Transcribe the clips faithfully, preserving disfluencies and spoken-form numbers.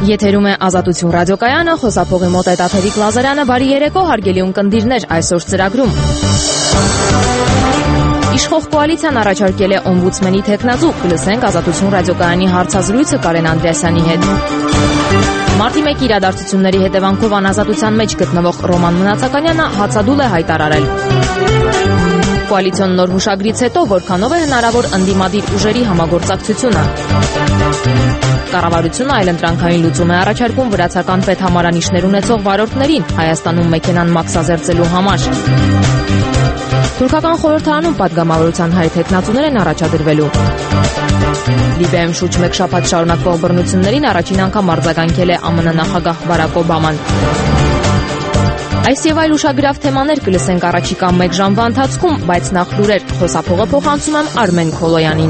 Եթերում է Ազատություն ռադիոկայանը, խոսափողի մոտ է Տաթևիկ Լազարյանը, բարի երեկո, հարգելի ունկնդիրներ, այսօր ծրագրում։ Իշխող կոալիցիան առաջարկել է օմբուդսմենի թեկնածու, կլսենք Ազատություն ռադիոկայանի հարցազրույցը Կարեն Անդրեասյանի հետ։ Մարտի մեկի իրադարձությունների հետևանքով անազատության մեջ գտնվող Ռոման Մնացականյանը հացադուլ է հայտարարել։ Կոալիցիոն նոր հուշագրից հետո որքանով է հնարավոր ընդդիմադիր ուժերի համագործակցությունը։ Կառավարությունը այլընտրանքային լուծում է առաջարկում վրացական պետհամարանիշներ ունեցող վարորդներին Հայաստանում մեքենան մաքսազերծելու համար։ Թուրքական խորհրդարանում պատգամավորության հայ թեկնածուներ են առաջադրվելու։ Լիբիայում շուրջ մեկ շաբաթ շարունակվող բռնություններին առաջին անգամ արձագանքել է ԱՄՆ նախագահ Բարակ Օբաման։ Այս եւ այլ ուշագրավ թեմաներ կլսենք առաջիկա մեկ ժամվա ընթացքում, բայց նախ լուրեր, խոսափողը փոխանցում եմ Արմեն Քոլոյանին։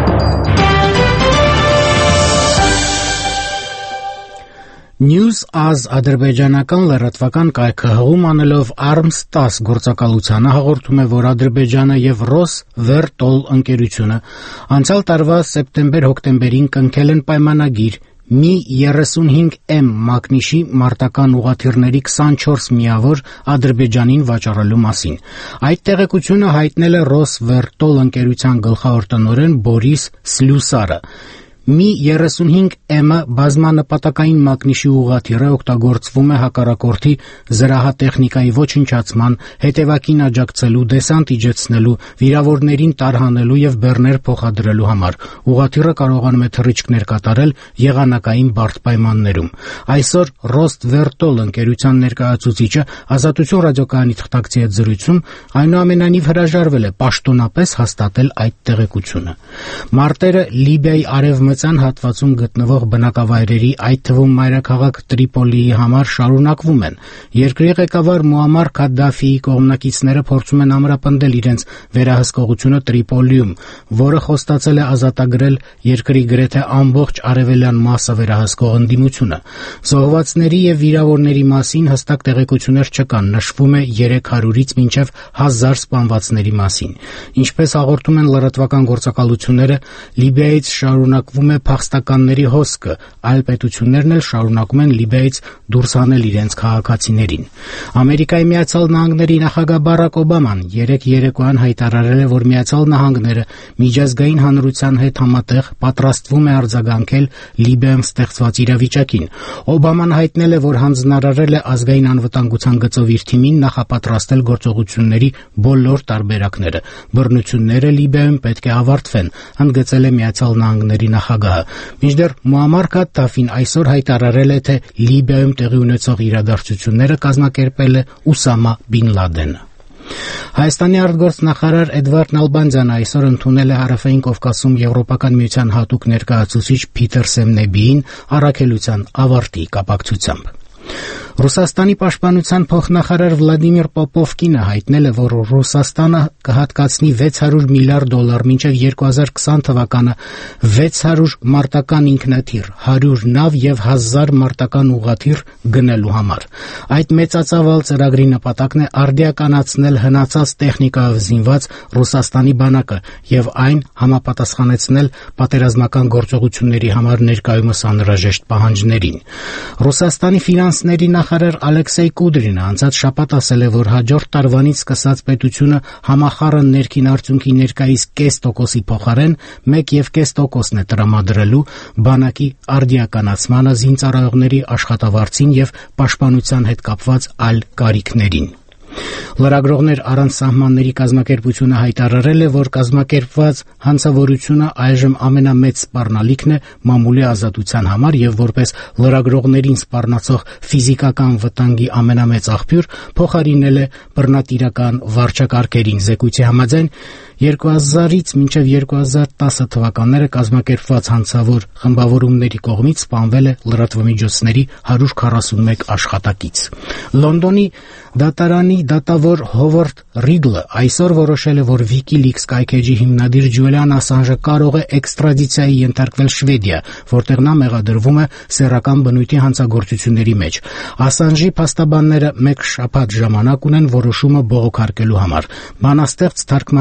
News.az ադրբեջանական լրատվական կայքը հղում անելով Arms տասը գործակալությանը հաղորդում է, որ Ադրբեջանը եւ Rosvertol ընկերությունը անցյալ տարվա սեպտեմբեր-հոկտեմբերին կնքել են պայմանագիր մի երեսունհինգ էմ մագնիշի մարտական ուղղաթիռների քսանչորս միավոր Ադրբեջանին վաճառելու մասին։ Այդ տեղեկությունը հայտնել է Rosvertol ընկերության գլխավոր տնօրեն Բորիս Սլյուսարը։ Մի երեսունհինգ էմը բազմանպատակային մագնիշի ուղղաթիռը օգտագործվում է հակառակորդի զրահատեխնիկայի ոչնչացման, հետևակին աջակցելու, դեսանտ իջեցնելու, վիրավորներին տարհանելու եւ բեռներ փոխադրելու համար։ Ուղղաթիռը կարողանում է թռիչքներ կատարել եղանակային բարդ պայմաններում։ Այսօր Rosvertol ընկերության ներկայացուցիչը Ազատություն ռադիոկայանի թղթակցի հետ զրույցում այնուամենայնիվ հրաժարվել է պաշտոնապես հաստատել այդ տեղեկությունը։ Մարտերը Լիբիայի արևմտյան հատվածում գտնվող բնակավայրերի, այդ թվում մայրաքաղաք Տրիպոլիի համար շարունակվում են։ Երկրի ղեկավար Մուամմար Քադդաֆիի կողմնակիցները փորձում են ամրապնդել իրենց վերահսկողությունը Տրիպոլիում, որը խոստացել է ազատագրել երկրի գրեթե ամբողջ արևելյան մասը վերահսկող ընդդիմությունը։ Զոհվածների եւ վիրավորների մասին հստակ տեղեկություններ չկան, նշվում է երեք հարյուրից մինչև հազար սպանվածների մասին։ Ինչպես հաղորդում են լրատվական գործակալությունները, Լիբիայից շարունակվում է փախստականների հոսքը, այլ պետություններն էլ շարունակում են Լիբիայից դուրս հանել իրենց քաղաքացիներին։ Ամերիկայի Միացյալ Նահանգների նախագահ Բարակ Օբաման երեկ երեկոյան հայտարարել է, որ Միացյալ Նահանգները միջազգային հանրության հետ համատեղ պատրաստվում է արձագանքել Լիբիայում ստեղծված իրավիճակին։ Օբաման հայտնել է, որ հանձնարարել է ազգային անվտանգության գծով իր թիմին նախապատրաստել գործողությունների բոլոր տարբերակները։ Բռնությունները Լիբիայում պետք է ավարտվեն, ընդգծել է Միացյալ Նահանգների նախագահը։ Մինչդեռ Մուամմար Քադդաֆին այսօր հայտարարել է, թե Լիբիայում տեղի ունեցող իրադարձությունները կազմակերպել է Ուսամա Բին Լադենը։ Հայաստանի արտգործնախարար Էդվարդ Նալբանդյանը այսօր ընդունել է Հարավային Կովկասում Եվրոպական միության հատուկ ներկայացուցիչ Փիթեր Սեմնեբիին առաքելության ավարտի կապակցությամբ։ Ռուսաստանի պաշտպանության փոխնախարար Վլադիմիր Պոպովկինը հայտնել է, որ Ռուսաստանը կհատկացնի վեց հարյուր միլիարդ դոլար մինչև երկու հազար քսան թվականը վեց հարյուր մարտական ինքնաթիռ, հարյուր նավ եւ հազար մարտական ուղղաթիռ գնելու համար։ Այդ մեծածավալ ծրագրի նպատակն է արդիականացնել հնացած տեխնիկայով զինված Ռուսաստանի բանակը եւ այն համապատասխանեցնել պատերազմական գործողությունների համար ներկայումս անհրաժեշտ պահանջներին։ Ռուսաստանի ֆինանսների նախարար Ալեքսեյ Կուդրինը անցած շաբաթ ասել է, որ հաջորդ տարվանից սկսած պետությունը համախառն ներքին արդյունքի ներկայիս կես տոկոսի փոխարեն մեկ եւ կես տոկոսն է տրամադրելու բանակի արդիականացմանը, զինծառայողների աշխատավարձին եւ պաշտպանության հետ կապված այլ կարիքներին։ Լրագրողներ առանց սահմանների կազմակերպությունը հայտարարել է, որ կազմակերպված հանցավորությունը այժմ ամենամեծ սպառնալիքն է մամուլի ազատության համար եւ որպես լրագրողներին սպառնացող ֆիզիկական վտանգի ամենամեծ աղբյուր փոխարինել է բռնատիրական վարչակարգերին։ Զեկույցի համաձայն երկու հազարից մինչև երկու հազար տասը թվականները կազմակերպված հանցավոր խմբավորումների կողմից սպանվել է լրատվամիջոցների հարյուր քառասունմեկ աշխատակից։ Լոնդոնի դատարանի դատավոր Հովարդ Ռիգլը այսօր որոշել է, որ WikiLeaks կայքեջի հիմնադիր Ջուլիան Ասանժը կարող է էքստրադիցիայի ենթարկվել Շվեդիա, որտեղ նա մեղադրվում է սեռական բնույթի հանցագործությունների մեջ։ Ասանժի փաստաբանները մեկ շաբաթ ժամանակ ունեն որոշումը բողոքարկելու համար։ Բանաստեղծ թարգմանիչ Սամ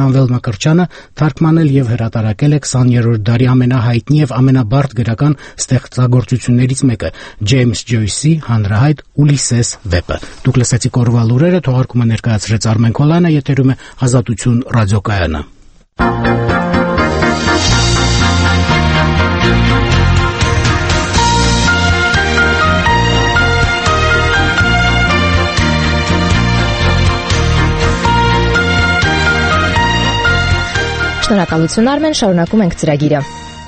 Սամվել Մկրտչյանը թարգմանել եւ հրատարակել է քսաներորդ դարի ամենահայտնի եւ ամենաբարդ գրական ստեղծագործություններից մեկը՝ Ջեյմս Ջոյսի հանրահայտ Ուլիսես վեպը։ Դուք լսեցիք օրվա լուրերը, թողարկումը ներկայացրեց Արմեն Քոլյանը, եթերում է Ազատություն ռադիոկայանը։ Շնորհակալություն Արմեն, շարունակում ենք ծրագիրը։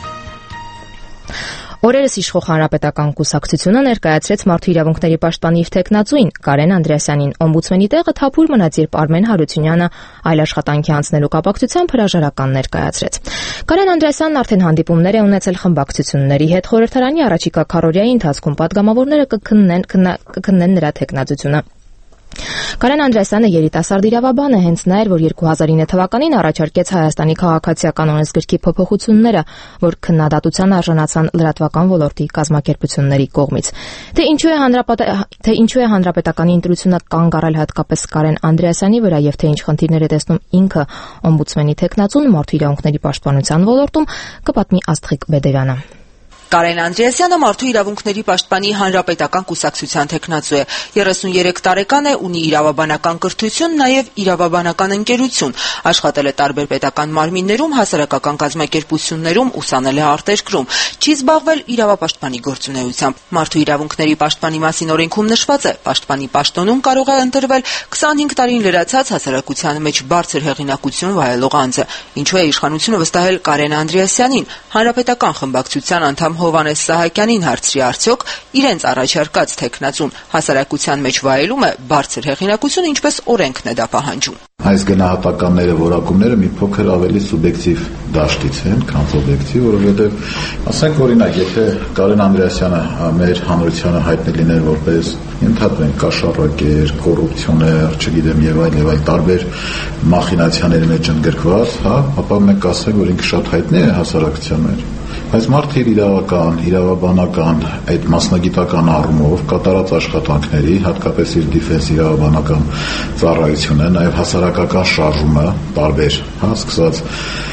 Օրերս իշխող հանրապետական կուսակցությունը ներկայացրեց մարդու իրավունքների պաշտպանի եւ թեկնածուին Կարեն Անդրեասյանին։ Օմբուդսմենի տեղը թափուր մնաց, երբ Արմեն Հարությունյանը այլ աշխատանքի անցնելու կապակցությամբ հրաժարական ներկայացրեց։ Կարեն Անդրեասյանն արդեն հանդիպումներ է ունեցել խմբակցությունների հետ։ Խորհրդարանի առաջիկա քառօրյայի ընթացքում պատգամավորները կքննեն կքննեն նրա թեկնածությունը։ Կարեն Անդրեասյանը երիտասարդ իրավաբան է, հենց նա էր, որ երկու հազար ինը թվականին առաջարկեց Հայաստանի քաղաքացիական օրենսգրքի փոփոխությունները, որ քննադատության արժանացան լրատվական ոլորտի կազմակերպությունների կողմից։ Թե ինչու է հանրապետ թե ինչու է հանրապետականի ընտրությունը կանգ առել հատկապես Կարեն Անդրեասյանի վրա եւ թե ինչ խնդիրներ է տեսնում ինքը օմբուդսմենի թեկնածուն մարդու իրավունքների պաշտպանության ոլորտում, կպատմի Աստղիկ Բեդերյանը։ Կարեն Անդրեասյանը մարդու իրավունքների պաշտպանի հանրապետական կուսակցության թեկնածու է։ երեսուներեք տարեկան է, ունի իրավաբանական կրթություն, նաև իրավաբանական ընկերություն։ Աշխատել է տարբեր պետական մարմիններում, հասարակական կազմակերպություններում, ուսանել է արտերկրում։ Չի զբաղվել իրավապաշտպանի գործունեությամբ։ Մարդու իրավունքների պաշտպանի մասին օրենքում նշված է, պաշտպանի պաշտոնում կարող է ընտրվել քսանհինգ տարին լրացած հասարակության մեջ բարձր հեղինակություն վայելող անձը։ Ինչու է իշխանությունը վստահել Կարեն Անդրեասյանին, հանրապետական խմբակցության անդամ Հովանես Սահակյանին հարցրի արդյոք իրենց առաջարկած թեկնածուն հասարակության մեջ վայելում է բարձր հեղինակություն, ինչպես օրենքն է դա պահանջում։ Այս գնահատականները, որակումները մի փոքր ավելի սուբյեկտիվ դաշտից են, քան օբյեկտիվ, որովհետև ասենք օրինակ, եթե Կարեն Անդրեասյանը մեր հանրությանը հայտնի լիներ որպես ընդհանրեն կաշառակեր, կոռուպցիոներ, չգիտեմ եւ այլ եւ այլ տարբեր մախինացիաների մեջ ընդգրկված, հա, ապա մենք ասենք, որ ինքը շատ հայտնի է հասարակության մեջ։ Բայց մարդը իր իրավական, իրավաբանական, այդ մասնագիտական առումով կատարած աշխատանքների, հատկապես իր դիֆենս իրավաբանական ծառայությունը, նաև հասարակական շարժումը տարբեր, հա, սկսած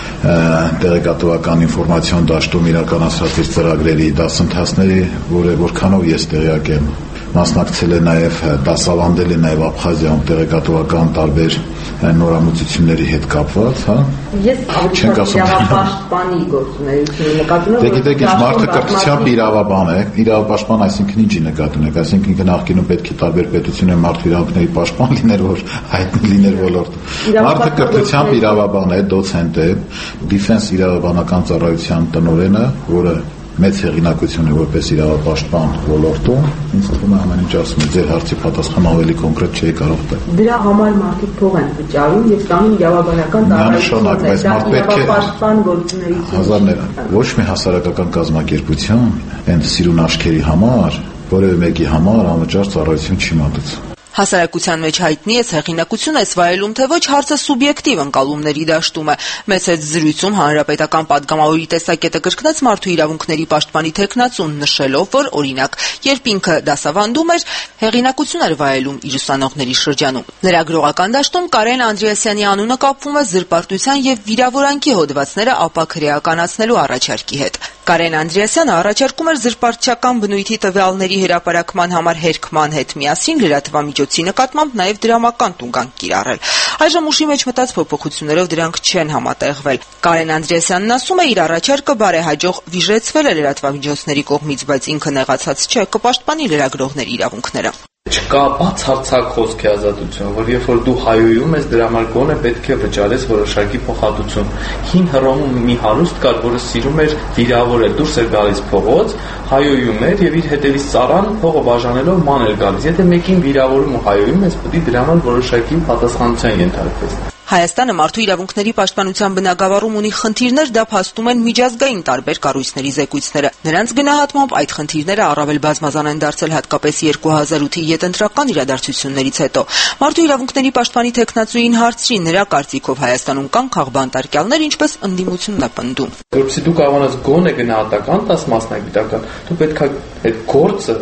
տեղեկատվական ինֆորմացիոն դաշտում իրականացած իր ծրագրերի, դասընթացների, որքանով ես տեղյակ եմ, մասնակցել է նաև դասավանդել է նաև Աբխազիայում տեղեկատվական տարբեր նորամուծությունների հետ կապված, հա։ Ես իրավապաշտպանի գործունեությունը նկատում եմ։ Դե գիտեք, ինչ մարդը կրթությամբ իրավաբան է, իրավապաշտպան այսինքն ինչի նկատում եք, այսինքն ինքը նախկինում պետք է տարբեր պետությունների մարդու իրավունքների պաշտպան լիներ, որ հայտնի լիներ ոլորտում։ Մարդը կրթությամբ իրավաբան է, դոցենտ է, դիֆենս իրավաբանական ծառայության տնօրենը, որը մեծ հեղինակություն է որպես իրավապաշտպան ոլորտում, ինձ թվում է ամեն ինչ ասում է, ձեր հարցի պատասխան ավելի կոնկրետ չէի կարող տալ։ Դրա համար մարդիկ փող են վճարում եւ ստանում իրավաբանական ծառայություն, իրավապաշտպան գործունեություն։ Հազարներ, ոչ մի հասարակական կազմակերպություն այն սիրուն աչքերի համար, որևէ մեկի համար անվճար ծառայություն չի մատուցում։ Հասարակության մեջ հայտնի է հեղինակություն ես վայելում, թե ոչ հարցը սուբյեկտիվ ընկալումների դաշտում է։ Մեծ այդ զրույցում հանրապետական պատգամավորի տեսակետը կրկնեց մարդու իրավունքների պաշտպանի թեկնածուն, նշելով, որ օրինակ, երբ ինքը դասավանդում էր, հեղինակություն էր վայելում իր ուսանողների շրջանում։ Լրագրողական դաշտում Կարեն Անդրեասյանի անունը կապվում է զրպարտության եւ վիրավորանքի հոդվածները ապաքրեականացնելու առաջարկի հետ։ Կարեն Անդրեասյանը առաջարկում էր զրպարտչական բնույթի տվյալների հրապարակման համար հերքման հետ միասին լրատվամիջոցի նկատմամբ նաև դրամական տուգանք կիրառել։ Այժմ ուշի մեջ մտած փոփոխություններով դրանք չեն համատեղվել։ Կարեն Անդրեասյանն ասում է, իր առաջարկը բարեհաջող վիժեցվել է լրատվամիջոցների կողմից, բայց ինքը նեղացած չէ, կպաշտպանի լրագրողների իրավունքները։ Չկա բացարձակ խոսքի ազատություն, որ երբ որ դու հայոյում ես, դրա համար գոնե պետք է վճարես որոշակի փոխհատուցում։ Հին Հռոմում մի հարուստ կար, որը սիրում էր վիրավորել, դուրս էր գալիս փողոց, հայոյում էր եւ իր հետևից ծառան փողը բաժանելով ման էր գալիս։ Եթե մեկին վիրավորում ու հայոյում ես, պետք է դրա համար որոշակի պատասխանատվության ենթարկվես։ Հայաստանը մարդու իրավունքների պաշտպանության բնագավառում ունի խնդիրներ, դա փաստում են միջազգային տարբեր կառույցների զեկույցները։ Նրանց գնահատմամբ այդ խնդիրները առավել բազմազան են դարձել հատկապես երկու հազար ութի յետընտրական իրադարձություններից հետո։ Մարդու իրավունքների պաշտպանի թեկնածուին հարցրի, նրա կարծիքով Հայաստանում կան քաղբանտարկյալներ, ինչպես ընդդիմությունն է պնդում։ Որովհետեւ դու կարողանաս գոնե գնահատական տաս մասնագիտական, դու պետք է այդ գործը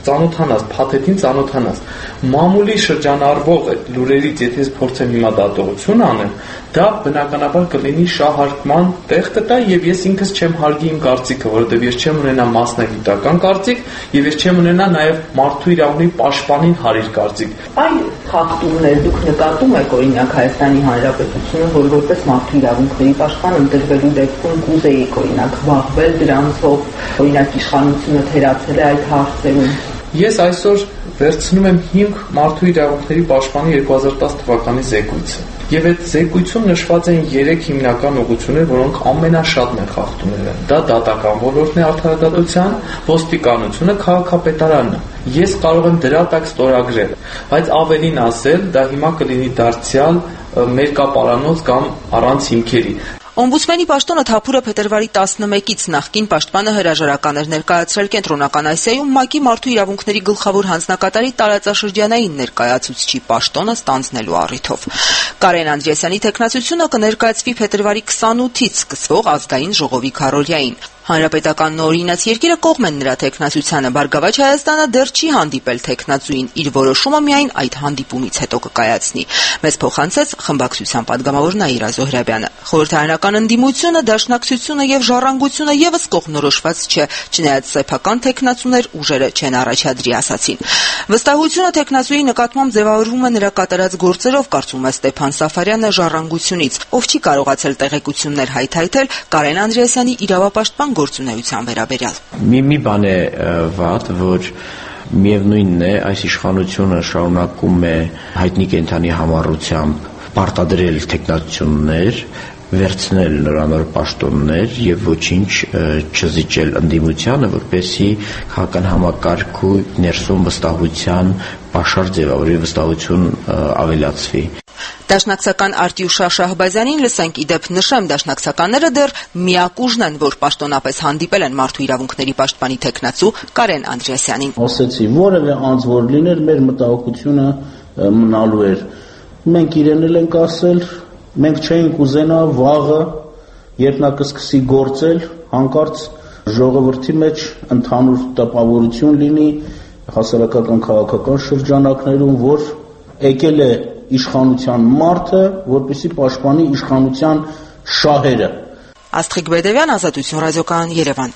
ծանոթանաս, փաթեթին ծանոթանաս։ Մամուլի շրջանառվող այդ լուրերից, եթե ես փորձեմ հիմա դատողություն անեմ, դա բնականաբար կլինի շահարկման տեղ կտա եւ ես ինքս չեմ հարգի իմ կարծիքը, որովհետեւ ես չեմ ունենա մասնագիտական կարծիք եւ ես չեմ ունենա նաեւ մարդու իրավունքի պաշտպանին հարիր կարծիք։ Այն խախտումներ դուք նկատում եք օրինակ Հայաստանի Հանրապետությունը, որ որպես մարդու իրավունքների պաշտպան ընտրվելու դեպքում կուզեիք օրինակ զբաղվել դրանցով, օրինակ իշխանությունը թերացել է այդ հարցերում։ Ես այսօր վերցնում եմ հիմք մարդու իրավունքների պաշտպանի երկու հազար տասը թվականի զեկույցը։ Եվ այդ զեկույցում նշված են երեք հիմնական ուղղություններ, որոնք ամենաշատն են խախտում եղել։ Դա դատական ոլորտն է, արդարադատության, ոստիկանությունը, քաղաքապետարանը։ Ես կարող եմ դրա տակ ստորագրել, բայց ավելին ասել, դա հիմա կլինի դարձյալ մերկապարանոց կամ առանց հիմքերի։ Օմբուդսմենի պաշտոնը Թափուրը փետրվարի տասնմեկից նախկին պաշտպանը հրաժարական էր ներկայացրել Կենտրոնական Ասիայում ՄԱԿ-ի մարդու իրավունքների գլխավոր հանձնակատարի տարածաշրջանային ներկայացուցչի պաշտոնը ստանձնելու առիթով։ Կարեն Անդրեասյանի թեկնածությունը կներկայացվի փետրվարի քսանութից սկսվող ազգային ժողովի քարոզարին։ Հանրապետական նորինած երկիրը կողմ են նրա թեկնածությանը, Բարգավաճ Հայաստանը դեռ չի հանդիպել թեկնածուին, իր որոշումը միայն այդ հանդիպումից հետո կկայացնի։ Մեզ փոխանցեց խմբակցության падգամավոր Նաիրա Զոհրաբյանը։ Խորհրդարանական ընդդիմությունը, դաշնակցությունը եւ ժառանգությունը եւս կողմնորոշված չէ, չնայած սեփական թեկնածուներ ուժերը չեն առաջադրի ասացին։ Վստահությունը թեկնածուի նկատմամբ ձևավորվում է նրա կատարած գործերով, կարծում է Ստեփան Սաֆարյանը ժառանգությունից, ով չի կարողացել տեղեկություններ հայթայթել Կարեն Անդրեասյանի իրավապաշտպան գործունեության վերաբերյալ։ Մի մի բան է վատ, որ միևնույնն է, այս իշխանությունը շարունակում է հայտնի կենդանի համառությամբ պարտադրել թեկնածություններ, վերցնել նրանոր պաշտոններ եւ ոչինչ չզիջել ընդդիմությանը, որպեսզի քաղաքական համակարգու ներսում վստահության պաշար ձևավորի, վստահություն ավելացվի։ Դաշնակցական Արտյուշա Շահբազյանին լսենք իդեպ նշեմ, դաշնակցականները դեռ միակ ուժն են, որ պաշտոնապես հանդիպել են մարդու իրավունքների պաշտպանի թեկնածու Կարեն Անդրեասյանին։ Ասեցի, որևէ անձ որ լիներ, մեր մտահոգությունը մնալու էր։ Մենք իրեն էլ ենք ասել, մենք չէինք ուզենա վաղը, երբ նա կսկսի գործել, հանկարծ ժողովրդի մեջ ընդհանուր տպավորություն լինի հասարակական քաղաքական շրջանակներում, որ եկել է իշխանության մարդը, որպեսզի պաշտպանի իշխանության շահերը։ Աստղիկ Բեդևյան, Ազատություն ռադիոկայան, Երևան։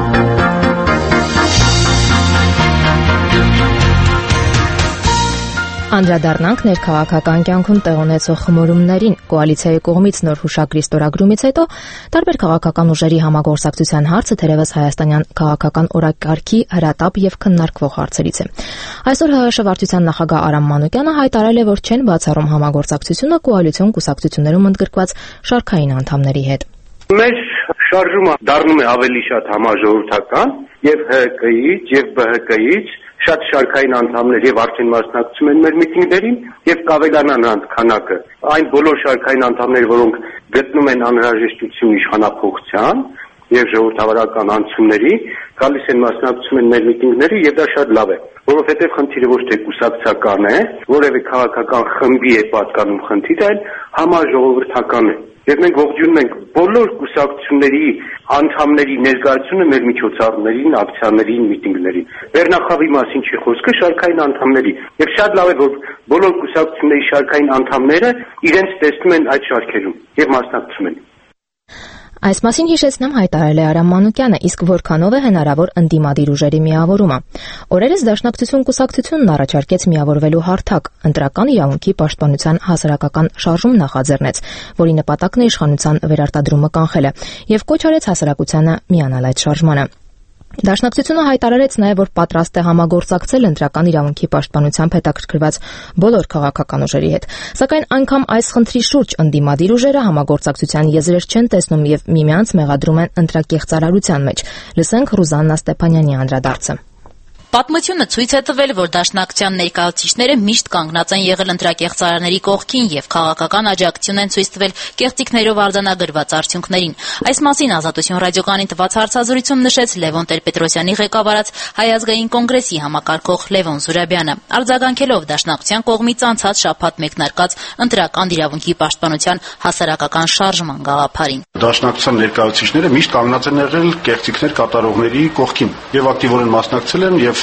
Անդրադառնանք ներքաղաքական կյանքում տեղ ունեցող խմորումներին։ Կոալիցիայի կողմից նոր հուշագրի ստորագրումից հետո տարբեր քաղաքական ուժերի համագործակցության հարցը թերևս հայաստանյան քաղաքական օրակարգի հրատապ եւ քննարկվող հարցերից է։ Այսօր ՀՀՇ վարչության նախագահ Արամ Մանուկյանը հայտարարել է, որ չեն բացառում համագործակցությունը կոալիցիոն կուսակցություններում ընդգրկված շարքային անդամների հետ։ Մեր շարժումը դառնում է ավելի շատ համաժողովրդական եւ ՀԿ-ից եւ ԲՀԿ-ից շատ շարքային անդամներ եւ արդեն մասնակցում են մեր միտինգներին եւ կավելանա նրանց քանակը։ Այն բոլոր շարքային անդամները, որոնք գտնում են անհրաժեշտություն իշխանափոխության եւ ժողովրդավարական անցումների, գալիս են մասնակցում են մեր միտինգների եւ դա շատ լավ է, որովհետեւ խնդիրը ոչ թե կուսակցական է, որևէ քաղաքական խմբի է պատկանում խնդիրը, այլ համաժողովրդական է։ Եվ մենք ողջունում ենք բոլոր կուսակցությունների անդամների ներկայությունը մեր միջոցառումներին, ակցիաներին, միտինգներին։ Վերնախավի մասին չի խոսքը, շարքային անդամների։ Եվ շատ լավ է, որ բոլոր կուսակցությունների շարքային անդամները իրենց տեսնում են այդ շարքերում եւ մասնակցում են։ Այս մասին հիշեցնեմ հայտարարել է Արամ Մանուկյանը, իսկ որքանով է հնարավոր ընդդիմադիր ուժերի միավորումը։ Օրերս Դաշնակցություն կուսակցությունն առաջարկեց միավորվելու հարթակ, ընտրական իրավունքի պաշտպանության հասարակական շարժում նախաձեռնեց, որի նպատակն է իշխանության վերարտադրումը կանխելը, եւ կոչ արեց հասարակությանը միանալ այդ շարժմանը։ Դաշնակցությունը հայտարարեց նաև, որ պատրաստ է համագործակցել ընտրական իրավունքի պաշտպանությամբ հետաքրքրված բոլոր քաղաքական ուժերի հետ, սակայն անգամ այս խնդրի շուրջ ընդդիմադիր ուժերը համագործակցության եզրեր չեն տեսնում եւ միմյանց մեղադրում են ընտրակեղծարարության մեջ։ Լսենք Ռուզաննա Ստեփանյանի անդրադարձը։ Պատմությունը ցույց է տվել, որ Դաշնակցության ներկայացուցիչները միշտ կանգնած են եղել ընտրակեղծարարների կողքին եւ քաղաքական աջակցություն են ցույց տվել կեղծիքներով արձանագրված արդյունքներին։ Այս մասին Ազատություն ռադիոկայանին տված հարցազրույցում նշեց Լևոն Տեր-Պետրոսյանի ղեկավարած Հայ ազգային կոնգրեսի համակարգող Լևոն Զուրաբյանը, արձագանքելով Դաշնակցության կողմից անցած շաբաթ մեկնարկած ընտրական իրավունքի պաշտպանության հասարակական շարժման գաղափարին։ Դաշնակցության ներկայացուցիչները միշտ կանգնած են եղել կեղծիքներ կատարողների կողքին եւ ակտիվորեն մասնակցել են եւ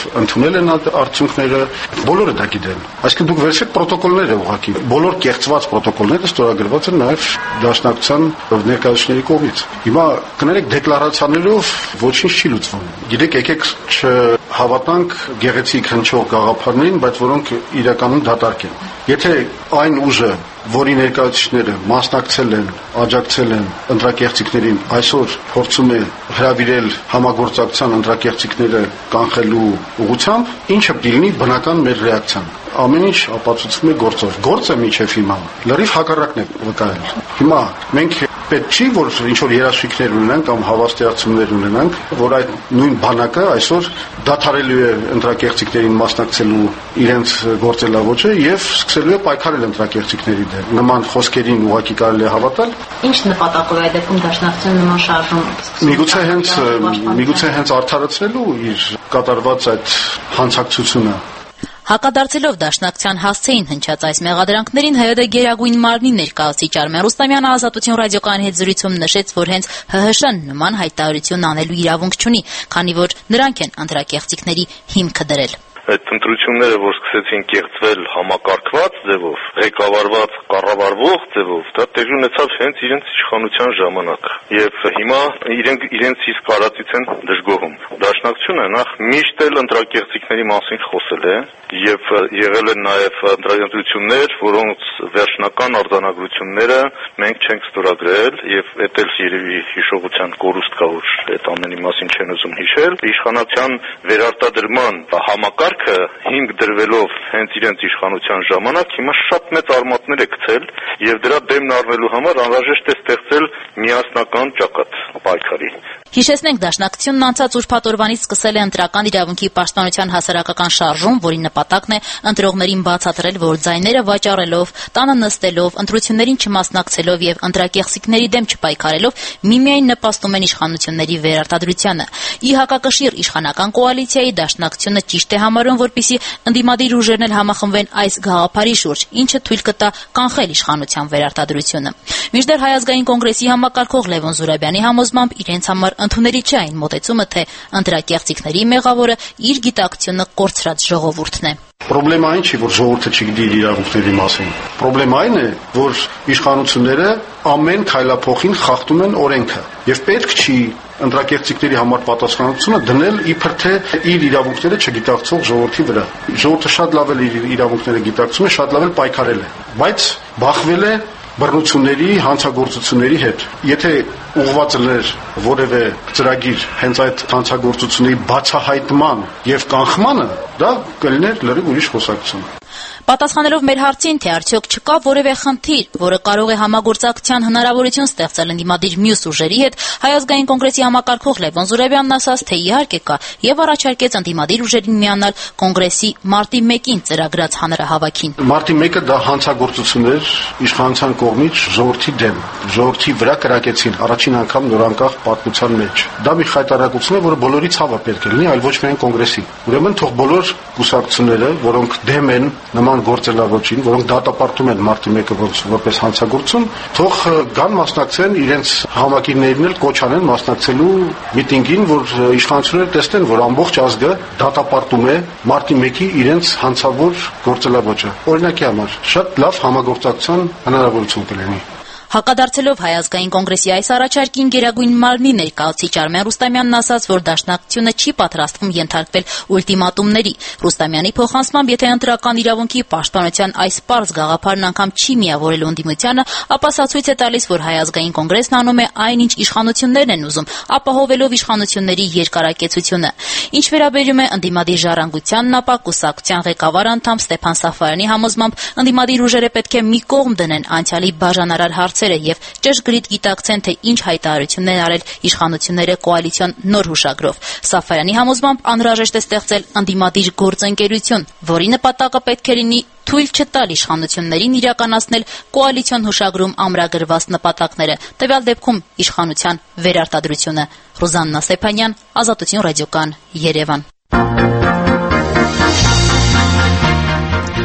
ընդունել են արդյունքները, բոլորը դա գիտեն։ Այսինքն դուք վերցրեք պրոտոկոլները ուղղակի, բոլոր կեղծված պրոտոկոլները ստորագրված են նաև Դաշնակցության ներկայացուցիչների կողմից։ Հիմա կներեք դեկլարացիաներով ոչինչ չի լուծվում։ Գիտեք, եկեք չհավատանք գեղեցիկ հնչող գաղափարներին, բայց որոնք իրականում դատարկ են։ Եթե այն ուժը, որի ներկայացուցիչները մասնակցել են, աջակցել են ընտրակեղծիքներին, այսօր փորձում է հրավիրել համագործակցության ընտրակեղծիքները կանխելու ուղղությամբ, ինչը կլինի բնական մեր ռեակցիան։ Ամեն ինչ ապացուցվում է գործով։ Գործը միջև հիմա լրիվ հակառակն է վկայել։ Հիմա մենք պետք չի, որ ինչ-որ երաշխիքներ ունենանք կամ հավաստիացումներ ունենանք, որ այդ նույն բանակը այսօր դադարելու է ընտրակեղծիքներին մասնակցելու իրենց գործելավոճը եւ սկսելու է պայքարել ընտրակեղծիքների դեմ։ Նման խոսքերին ուղղակի կարելի է հավատալ։ Ինչ նպատակով է այդ դեպքում Դաշնակցությունը նման շարժում։ Միգուցե հենց միգուցե հենց արդարացնելու իր կատարված այդ հանցակցությունը։ Հակադարձելով Դաշնակցության հասցեին հնչած այս մեղադրանքներին ՀՅԴ գերագույն մարմնի ներկայացուցիչ Արմեն Ռուստամյանը Ազատություն ռադիոկայանի հետ զրույցում նշեց, որ հենց ՀՀՇ-ն նման հայտարարություն անելու իրավունք չունի, քանի որ նրանք են ընտրակեղծիքների հիմքը դրել։ Այդ ընտրությունները, որ սկսեցին կեղծվել համակարգված ձևով, ղեկավարված, կառավարվող ձևով, դա տեղի ունեցավ հենց իրենց իշխանության ժամանակ։ Եվ հիմա իրենք իրենց իսկ արածից են դժգոհում։ Դաշնակցությունը նախ միշտ էլ ընտրակեղծիքների մասին խոսել է եւ եղել են նաեւ ընտրություններ, որոնց վերջնական արձանագրությունները մենք չենք ստորագրել եւ դա էլ երևի հիշողության կորուստ կա, որ այդ ամենի մասին չեն ուզում հիշել։ Իշխանության վերարտադրման համակարգը հիմք դրվելով հենց իրենց իշխանության ժամանակ հիմա շատ մեծ արմատներ է գցել եւ դրա դեմն առնելու համար անհրաժեշտ է ստեղծել միասնական ճակատ պայքարի։ Հիշեցնենք, Դաշնակցությունն անցած ուրբաթ օրվանից սկսել է ընտրական իրավունքի պաշտպանության հասարակական շարժում, որի նպատակն է ընտրողներին բացատրել, որ ձայները վաճառելով, տանը նստելով, ընտրություններին չմասնակցելով եւ ընտրակեղծիքների դեմ չպայքարելով միմիայն նպաստում են իշխանությունների վերարտադրությանը։ Ի հակակշիռ իշխանական կոալիցիայի Դաշնակցությունը ճիշտ է համարում, որպեսզի ընդդիմադիր ուժերն էլ համախմբվեն այս գաղափարի շուրջ, ինչը թույլ կտա կանխել իշխանության վերարտադրությունը։ Մինչդեռ Հայ ազգային կոնգրեսի համակարգող Լևոն Զուրաբյանի համոզմամբ իրենց համար ընդունելի չէ այն մոտեցումը, թե ընտրակեղծիքների մեղավորը իր գիտակցությունը կորցրած ժողովուրդն է։ Պրոբլեմային չի, որ ժողովուրդը չգիտի իր իրավունքների մասին։ Պրոբլեմային է, որ իշխանությունները ամեն քայլափոխին խախտում են օրենքը եւ պետք չի ընտրակեղծիքների համար պատասխանատվությունը դնել իբր թե իր իրավունքները չգիտակցող ժողովրդի վրա։ Ժողովուրդը շատ լավ է իր իրավունքները գիտակցում է, շատ լավ է պայքարել է, բայց բախվել է բռնությունների, հանցագործությունների հետ։ Եթե ուղղված էր որևէ ծրագիր հենց այդ հանցագործությունների բացահայտման եւ կանխմանը, դա կլիներ լրիվ ուրիշ խոսակցություն։ Պատասխանելով մեր հարցին, թե արդյոք չկա որևէ խնդիր, որը կարող է համագործակցության հնարավորություն ստեղծել ընդդիմադիր մյուս ուժերի հետ, Հայ ազգային կոնգրեսի համակարգող Լևոն Զուրաբյանն ասաց, թե իհարկե կա եւ առաջարկեց ընդդիմադիր ուժերին միանալ կոնգրեսի մարտի մեկին ծրագրած հանրահավաքին։ Մարտի մեկը դա հանցագործություն էր իշխանության կողմից ժողովրդի դեմ։ Ժողովրդի վրա կրակեցին առաջին անգամ նորանկախ պատմության մեջ։ Դա մի խայտարակություն է, որը բոլորի ցավը պետք է լինի, այլ ոչ միայն կոնգրեսի։ Ուրեմն թող բոլոր կուսակցությունները, որոնք դեմ են նման գործելավոճին, որոնք դատապարտում են մարտի մեկը որպես հանցագործություն, թող գան մասնակցեն իրենց համակիրներին էլ կոչ անեն մասնակցելու միտինգին, որ իշխանությունները տեսնեն, որ ամբողջ ազգը դատապարտում է մարտի մեկի իրենց հանցավոր գործելավոճը։ Օրինակի համար շատ լավ համագործակցության հնարավորություն կլինի։ Հակադարձելով Հայ ազգային կոնգրեսի այս առաջարկին գերագույն մարմնի ներկայացուցիչ Արմեն Ռուստամյանն ասաց, որ Դաշնակցությունը չի պատրաստվում ենթարկվել ուլտիմատումների։ Ռուստամյանի փոխանցմամբ, եթե ընտրական իրավունքի պաշտպանության այս պարզ գաղափարն անգամ չի միավորել ընդդիմությանը, ապա սա ցույց է տալիս, որ Հայ ազգային կոնգրեսն անում է այն, ինչ իշխանություններն են ուզում, ապահովելով իշխանությունների երկարակեցությունը։ Ինչ վերաբերում է ընդդիմադիր ժառանգությանն, ապա կուսակցության ղեկավար անդամ Ստեփան Սաֆարյանի համոզմամբ ընդդիմադիր ուժերը պետք է մի կողմ դնեն անցյալի բաժանարար հարցերը եւ ճշգրիտ գիտակցեն, թե ինչ հայտարարություններ են արել իշխանությունները կոալիցիոն նոր հուշագրով։ Սաֆարյանի համոզմամբ անհրաժեշտ է ստեղծել ընդդիմադիր գործընկերություն, որի նպատակը պետք է լինի թույլ չտալ իշխանություններին իրականացնել կոալիցիոն հուշագրում ամրագրված նպատակները, տվյալ դեպքում իշխանության վերարտադրությունը։ Ռուզաննա Սեփանյան, Ազատություն ռադիոկայան, Երևան։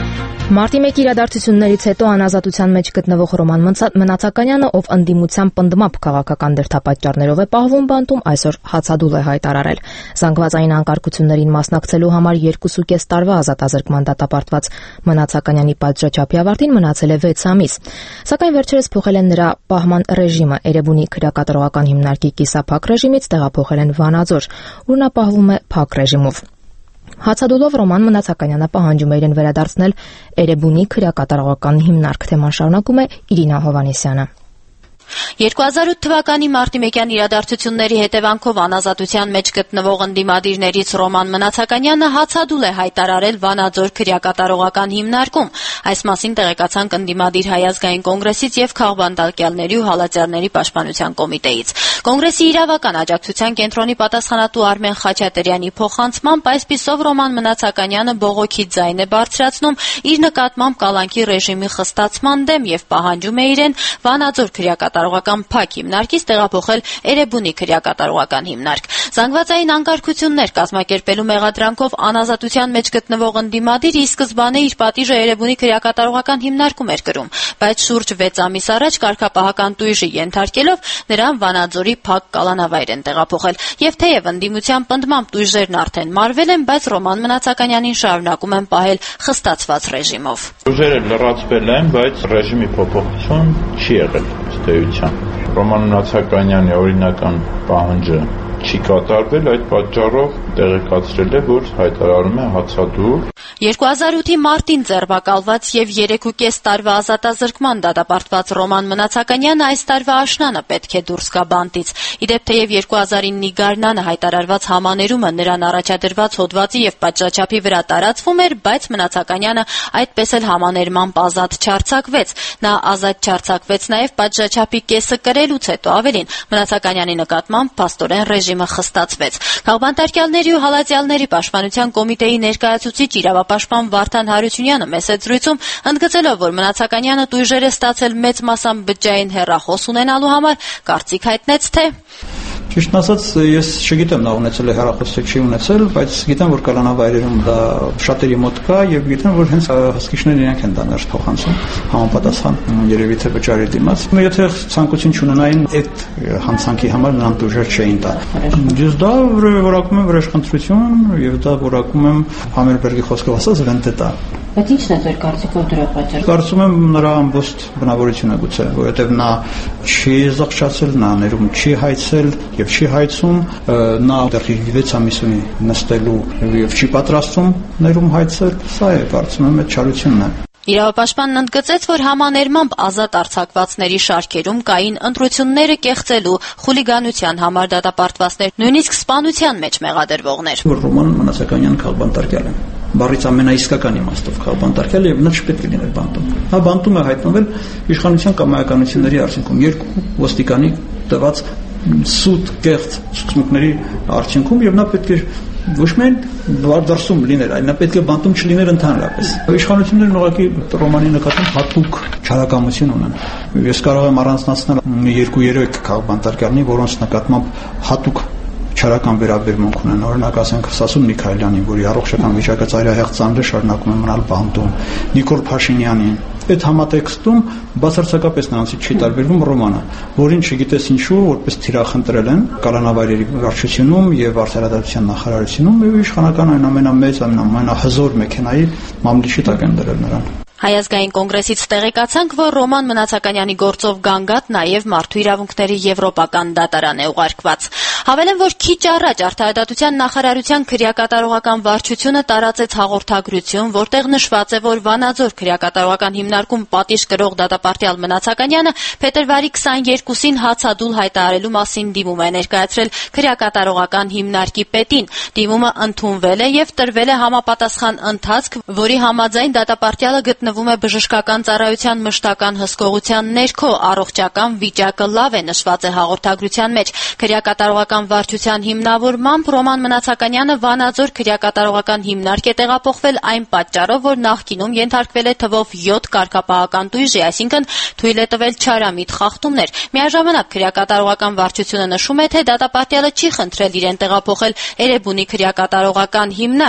Մարտի մեկի իրադարձություններից հետո անազատության մեջ գտնվող Ռոման Մնացականյանը, ով ընդդիմության պնդմամբ քաղաքական դրդապատճառներով է պահվում բանտում, այսօր հացադուլ է հայտարարել։ Զանգվածային անկարգություններին մասնակցելու համար երկուսուկես տարվա ազատազրկման դատապարտված Մնացականյանի պատժաչափի ավարտին մնացել է վեց ամիս։ Սակայն վերջերս փոխել են նրա պահման ռեժիմը, Էրեբունի քրեակատարողական հիմնարկի կիսափակ ռեժիմից տեղափոխել են Վանաձոր, ուր նա պահվում է փակ ռեժիմով։ Հացադուլով Ռոման Մնացականյանը պահանջում է իրեն վերադարձնել Էրեբունի քրեակատարողական հիմնարկ, թեման շարունակում է Իրինա Հովհաննիսյանը։ երկու հազար ութ թվականի մարտի մեկյան իրադարձությունների հետևանքով անազատության մեջ գտնվող ընդդիմադիրներից Ռոման Մնացականյանը հացադուլ է հայտարարել Վանաձոր քրեակատարողական հիմնարկում։ Այս մասին տեղեկացանք ընդդիմադիր Հայ ազգային կոնգրեսից եւ քաղբանտարկյալների ու հալածյալների պաշտպանության կոմիտեից։ Կոնգրեսի իրավական աջակցության կենտրոնի պատասխանատու Արմեն Խաչատրյանի փոխանցմամբ այսպիսով Ռոման Մնացականյանը բողոքի ձայն է բարձրացնում իր նկատմամբ կալանքի ռեժիմի խստացման դեմ եւ պահանջում է իրեն Վանաձոր քրեակատարողական փակ հիմնարկից տեղափոխել Էրեբունի քրեակատարողական հիմնարկ։ Զանգվածային անկարգություններ կազմակերպելու մեղադրանքով անազատության մեջ գտնվող ընդդիմադիրը ի սկզբանե իր պատիժը Էրեբունի քրեակատարողական հիմնարկում էր կրում, բայց շուրջ վեց ամիս առաջ կարգապահական տույժի ենթարկելով նրան Վանաձորի փակ կալանավայր են տեղափոխել։ Եվ թեև ընդդիմության պնդմամբ տույժերն արդեն մարվել են, բայց Ռոման Մնացականյանին շարունակում են պահել խստացված ռեժիմով։ Տույժերը լրացվել են, բայց ռեժիմի փոփոխություն չի եղել ըստ էության։ Ռոման Մնացականյանի օրինական պահանջը չի կատարվել, այդ պատճառով տեղեկացրել է, որ հայտարարում է հացադուլ։ երկու հազար ութի մարտին ձերբակալված եւ երեքուկես տարվա ազատազրկման դատապարտված Ռոման Մնացականյանը այս տարվա աշնանը պետք է դուրս գա բանտից։ Իդեպ թեև երկու հազար իննի գարնանը հայտարարված համաներումը նրան առաջադրված հոդվածի եւ պատժաչափի վրա տարածվում էր, բայց Մնացականյանը այդպես էլ համաներմամբ ազատ չարձակվեց։ Նա ազատ չարձակվեց նաեւ պատժաչափի կեսը կրելուց հետո, ավելին Մնացականյանի նկատմամբ փաստորեն ռեժիմը խստացվեց։ Քաղբանտարկյալների ու հալածյալների պաշտպանության կոմիտեի ներկայացուցիչ իրավապաշտպան Վարդան Հարությունյանը մեծ զրույցում ընդգծելով, որ Մնացականյանը տույժեր է ստացել մեծ մասամբ բջջային հեռախոս ունենալու համար, կարծիք հայտնեց, թե Ճիշտն ասած, ես չգիտեմ նա ունեցել է հեռախոս թե չի ունեցել, բայց գիտեմ, որ կալանավայրերում դա շատերի մոտ կա եւ գիտեմ, որ հենց հսկիչներն իրենք են դա ներս փոխանցում համապատասխան երևի թե վճարի դիմաց։ Եթե ցանկություն չունենային այդ հանցանքի համար նրան տուժեր չէին տա։ Ես դա որակում եմ վրեժխնդրություն եւ դա որակում եմ Համերբերգի խոսքով ասած վենտետա։ Բայց ի՞նչն է ձեր կարծիքով դրա պատճառը։ Կարծում եմ նրա ամբողջ բնավորությունը գուցե, որովհետև նա չի զղջացել, նա ներում չի հայցել եւ չի հայցում, նա դեռ վեց ամիս ունի նստելու եւ չի պատրաստում ներում հայցել, սա է կարծում եմ այդ չարությունն է։ Իրավապաշտպանն ընդգծեց, որ համաներմամբ ազատ արձակվածների շարքերում կային ընտրությունները կեղծելու, խուլիգանության համար դատապարտվածներ, նույնիսկ սպանության մեջ մեղադրվողներ։ Ռոման Մնացականյան քաղբանտարկյալ է։ Բառից ամենաիսկական իմաստով քաղբանտարկյալ եւ նա չպետք է լիներ բանտում։ Նա բանտում է հայտնվել իշխանության կամայականությունների արդյունքում երկու ոստիկանի տված սուտ կեղծ ցուցմունքների արդյունքում եւ նա պետք է ոչ միայն դարձում լիներ, այլ նա պետք է բանտում չլիներ ընդհանրապես։ Իշխանություններն ուղղակի Ռոմանի նկատմամբ հատուկ չարակամություն ունեն։ Ես կարող եմ առանձնացնել երկու-երեք քաղբանտարկյալներ, որոնց նկատմամբ հատուկ չարական վերաբերմունք ունեն, օրինակ ասենք Սասուն Միքայելյանին, որի առողջական վիճակը ծայրահեղ ծանր է, շարունակում է մնալ բանտում, Նիկոլ Փաշինյանին։ Այդ համատեքստում բացարձակապես նրանցից չի տարբերվում Ռոմանը, որին չգիտես ինչու, որպես թիրախնդրել են կալանավայրերի վարչությունում եւ արդարադատության նախարարությունում եւ իշխանական այն ամենամեծ, ամենահզոր մեքենայի մամլիշի տակ են դրել նրան։ Հայ ազգային կոնգրեսից տեղեկացանք, որ Ռոման Մնացականյանի գործով գանգատ նաև մարդու իրավունքների եվրոպական դատարան է ուղարկված։ Հավելեմ, որ քիչ առաջ Արդարադատության նախարարության քրեակատարողական վարչությունը տարածեց հաղորդագրություն, որտեղ նշված է, որ Վանաձոր քրեակատարողական հիմնարկում պատիժ կրող դատապարտյալ Մնացականյանը փետրվարի քսաներկուսին հացադուլ հայտարարելու մասին դիմում է ներկայացրել քրեակատարողական հիմնարկի պետին։ Դիմումը ընդունվել է եւ տրվել է համապատասխան ընթացք, որի համաձայն դատապարտյալը գտնվում է բժշկական ծառայության մշտական հսկողության ներքո, առողջական վիճակը լավ է, նշված է հաղորդագրության մեջ։ Քրեակատարողական վարչության հիմնավորմամբ Ռոման Մնացականյանը Վանաձոր քրեակատարողական հիմնարկ է տեղափոխվել այն պատճառով, որ նախկինում ենթարկվել է թվով յոթ կարգապահական տույժի, այսինքն թույլ է տվել չարամիտ խախտումներ։ Միաժամանակ քրեակատարողական վարչությունը նշում է, թե դատապարտյալը չի խնդրել իրեն տեղափոխել Էրեբունի քրեակատարողական հիմնարկ։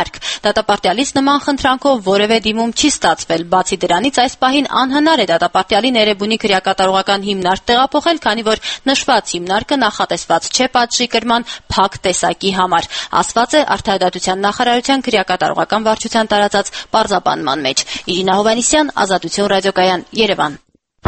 Դատապարտյալից նման խնդրանքով որևէ դիմում չի ստացվել։ Բացի դրանից, այս պահին անհնար է դատապարտյալին Էրեբունի քրեակատարողական հիմնարկ տեղափոխել, քանի որ նշված հիմնարկը նախատեսված չէ պատժի կրման փակ տեսակի համար, ասված է Արդարադատության նախարարության քրեակատարողական վարչության տարածած պարզաբանման մեջ։ Իրինա Հովհաննիսյան, Ազատություն ռադիոկայան, Երևան։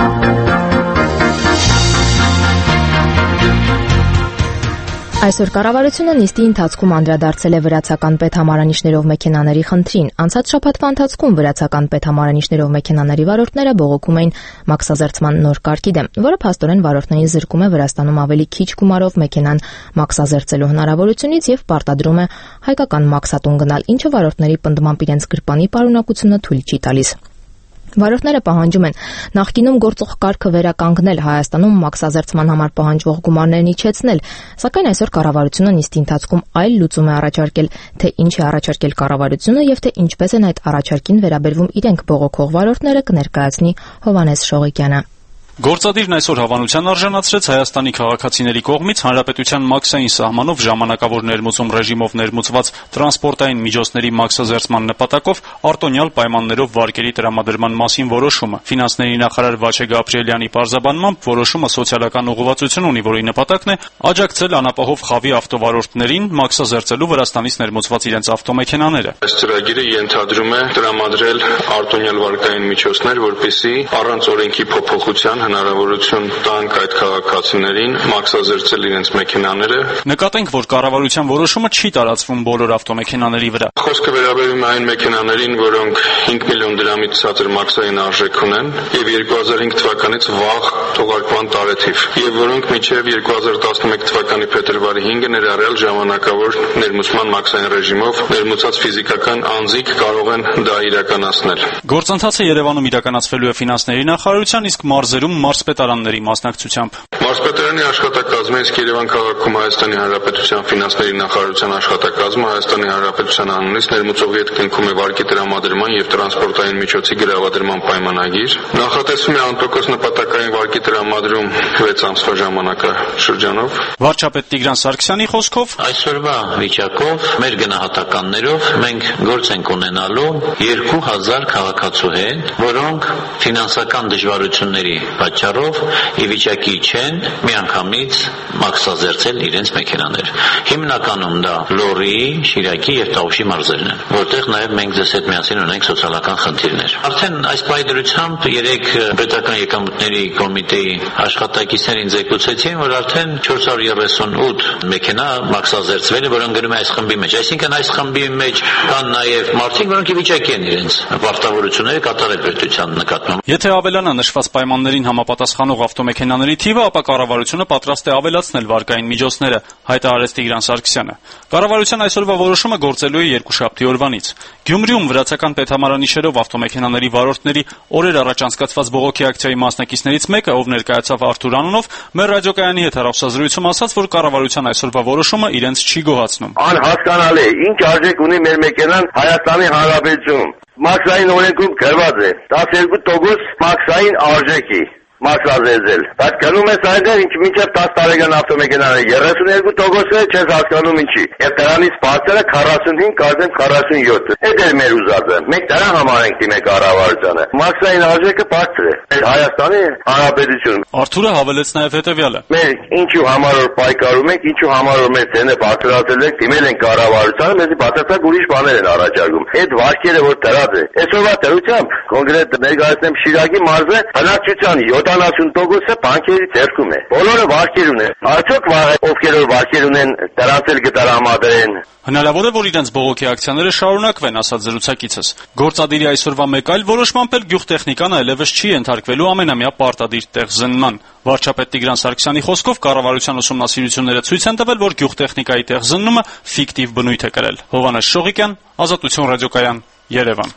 Այսօր կառավարությունը նիստի ընթացքում անդրադարձել է վրացական պետհամարանիշներով մեքենաների խնդրին։ Անցած շաբաթվա ընթացքում վրացական պետհամարանիշներով մեքենաների վարորդները բողոքում էին մաքսազերծման նոր կարգի դեմ, որը փաստորեն վարորդներին զրկում է Վրաստանում ավելի քիչ գումարով մեքենան մաքսազերծելու հնարավորությունից եւ պարտադրում է հայկական մաքսատուն գնալ, ինչը վարորդների պնդմամբ իրենց գրպանի պարունակությունը թույլ չի տալիս։ Վարորդները պահանջում են նախկինում գործող կարգը վերականգնել, Հայաստանում մաքսազերծման համար պահանջվող գումարներն իջեցնել, սակայն այսօր կառավարությունը նիստի ընթացքում այլ լուծում է առաջարկել, թե ինչ է առաջարկել կառավարությունը եւ թե ինչպես են այդ առաջարկին վերաբերվում իրենք բողոքող վարորդները, կներկայացնի Հովհաննես Շողիկյանը։ Գործադիրն այսօր հավանության արժանացրեց Հայաստանի քաղաքացիների կողմից հանրապետության մաքսային սահմանով ժամանակավոր ներմուծում ռեժիմով ներմուծված տրանսպորտային միջոցների մաքսազերծման նպատակով արտոնյալ պայմաններով վարկերի տրամադրման մասին որոշումը։ Ֆինանսների նախարար Վաչե Գաբրիելյանի պարզաբանմամբ որոշումը սոցիալական ուղղվածություն ունի, որի նպատակն է աջակցել անապահով խավի ավտովարորդներին մաքսազերծելու Վրաստանից ներմուծված իրենց ավտոմեքենաները։ Այս ծրագիրը ենթադրում է տրամադրել արտոնյալ վարկային միջոցներ, որպեսզի առանց օրենքի փոփոխության հնարավորություն տանք այդ քաղաքացիներին մաքսազերծել իրենց մեքենաները։ Նկատենք, որ կառավարության որոշումը չի տարածվում բոլոր ավտոմեքենաների վրա։ Խոսքը վերաբերում է այն մեքենաներին, որոնք հինգ միլիոն դրամից ցածր մաքսային արժեք ունեն եւ երկու հազար հինգ թվականից վաղ թողարկման տարեթիվ, եւ որոնք մինչեւ երկու հազար տասնմեկ թվականի փետրվարի հինգը ներառյալ ժամանակավոր ներմուծման մաքսային ռեժիմով ներմուծած ֆիզիկական անձիկ կարող են դա իրականացնել։ Գործընթացը Երևանում իրականացվելու է ֆինանսների նախարարության, իսկ մարզերում մարզպետարանների մասնակցությամբ։ Մարզպետարանի աշխատակազմը, իսկ Երևան քաղաքում Հայաստանի Հանրապետության ֆինանսների նախարարության աշխատակազմը Հայաստանի Հանրապետության անունից ներմուծողի հետ կնքում է վարկի տրամադրման եւ տրանսպորտային միջոցի գրավադրման պայմանագիր։ Նախատեսվում է անտոկոս նպատակային վարկի տրամադրում վեց ամսվա ժամանակաշրջանով։ Վարչապետ Տիգրան Սարգսյանի խոսքով այսօրվա վիճակով մեր գնահատականներով մենք գործ ենք ունենալու երկու հազար քաղաքացու հետ, որոնք ֆինանսական դժվարությունների պատճառով ի վիճակի չեն միանգամից մաքսազերծել իրենց մեքենաներ։ Հիմնականում դա Լոռի, Շիրակի եւ Տավուշի մարզերն են, որտեղ նաեւ մենք ձեզ հետ միասին ունենք սոցիալական խնդիրներ։ Արդեն այս պայդրությամբ երեք պետական եկամուտների կոմիտեի աշխատակիցներին զեկուցեցին, որ արդեն չորս հարյուր երեսունութ մեքենա մաքսազերծվել է, որոնք գնում է այս խմբի մեջ։ Այսինքն այս խմբի մեջ կան նաեւ մարդիկ, որոնք ի վիճակի են իրենց պարտավորությունները կատարել պետության նկատմամբ։ Եթե ավելանա նշված պայմաններին համապատասխանող ավտոմեքենաների թիվը, ապա կառավարությունը պատրաստ է ավելացնել վարկային միջոցները, հայտարարեց Տիգրան Սարգսյանը։ Կառավարության այսօրվա որոշումը գործելու է երկուշաբթի օրվանից։ Գյումրիում վրացական պետհամարանիշերով ավտոմեքենաների վարորդների օրեր առաջ անցկացված բողոքի ակցիայի մասնակիցներից մեկը, ով ներկայացավ Արթուր անունով, մեր ռադիոկայանի հետ հեռախոսազրույցում ասաց, որ կառավարության այսօրվա որոշումը իրենց չի գոհացնում։ Անհասկանալի է, ինչ արժեք ունի մեր մեքենան Հայաստանի Հանրապետությունում։ Մաքսային օրենքում գրված է տասներկու տոկոս մաքսային արժեքի մաքսազերծել։ Բայց գնում ես այնտեղ ինչ մինչև տասը տարեկան ավտոմեքենաները երեսուներկու տոկոսը չես հասկանում ինչի։ Եվ դրանից բարձրը քառասունհինգ, կարծեմ քառասունյոթ։ Այդ է մեր ուզածը։ Մենք դրա համար ենք դիմել կառավարությանը։ Մաքսային արժեքը բարձր է։ Մեր Հայաստանի Հանրապետությունում։ Արթուրը հավելեց նաև հետևյալը. Մեր ինչու համար որ պայքարում ենք, ինչու համար որ մեր ցենը բարձրացել ենք, դիմել ենք կառավարությանը, մեզ բացարձակ ուրիշ բաներ են առաջարկում։ Այդ վարկերը որ դրած է։ Այսօրվա դրությամբ կոնկրետ ներկայացնեմ Շիրակի մարզը բնակչության յոթանասուն տոկոսը բանկերի ձեռքում է։ Բոլորը վարկեր ունեն։ Արդյոք ովքեր որ վարկեր ունեն, դրանց էլ կտրամադրեն։ Հնարավոր է, որ իրենց բողոքի ակցիաները շարունակվեն, ասաց զրուցակիցս։ Գործադիրի այսօրվա մեկ այլ որոշմամբ էլ գյուղտեխնիկան այլևս չի ենթարկվելու ամենամյա պարտադիր տեղզնման։ Վարչապետ Տիգրան Սարգսյանի խոսքով կառավարության ուսումնասիրությունները ցույց են տվել, որ գյուղտեխնիկայի տեղզնումը ֆիկտիվ բնույթ է կրել։ Հովհաննես Շողիկյան, Ազատություն ռադիոկայան, Երևան։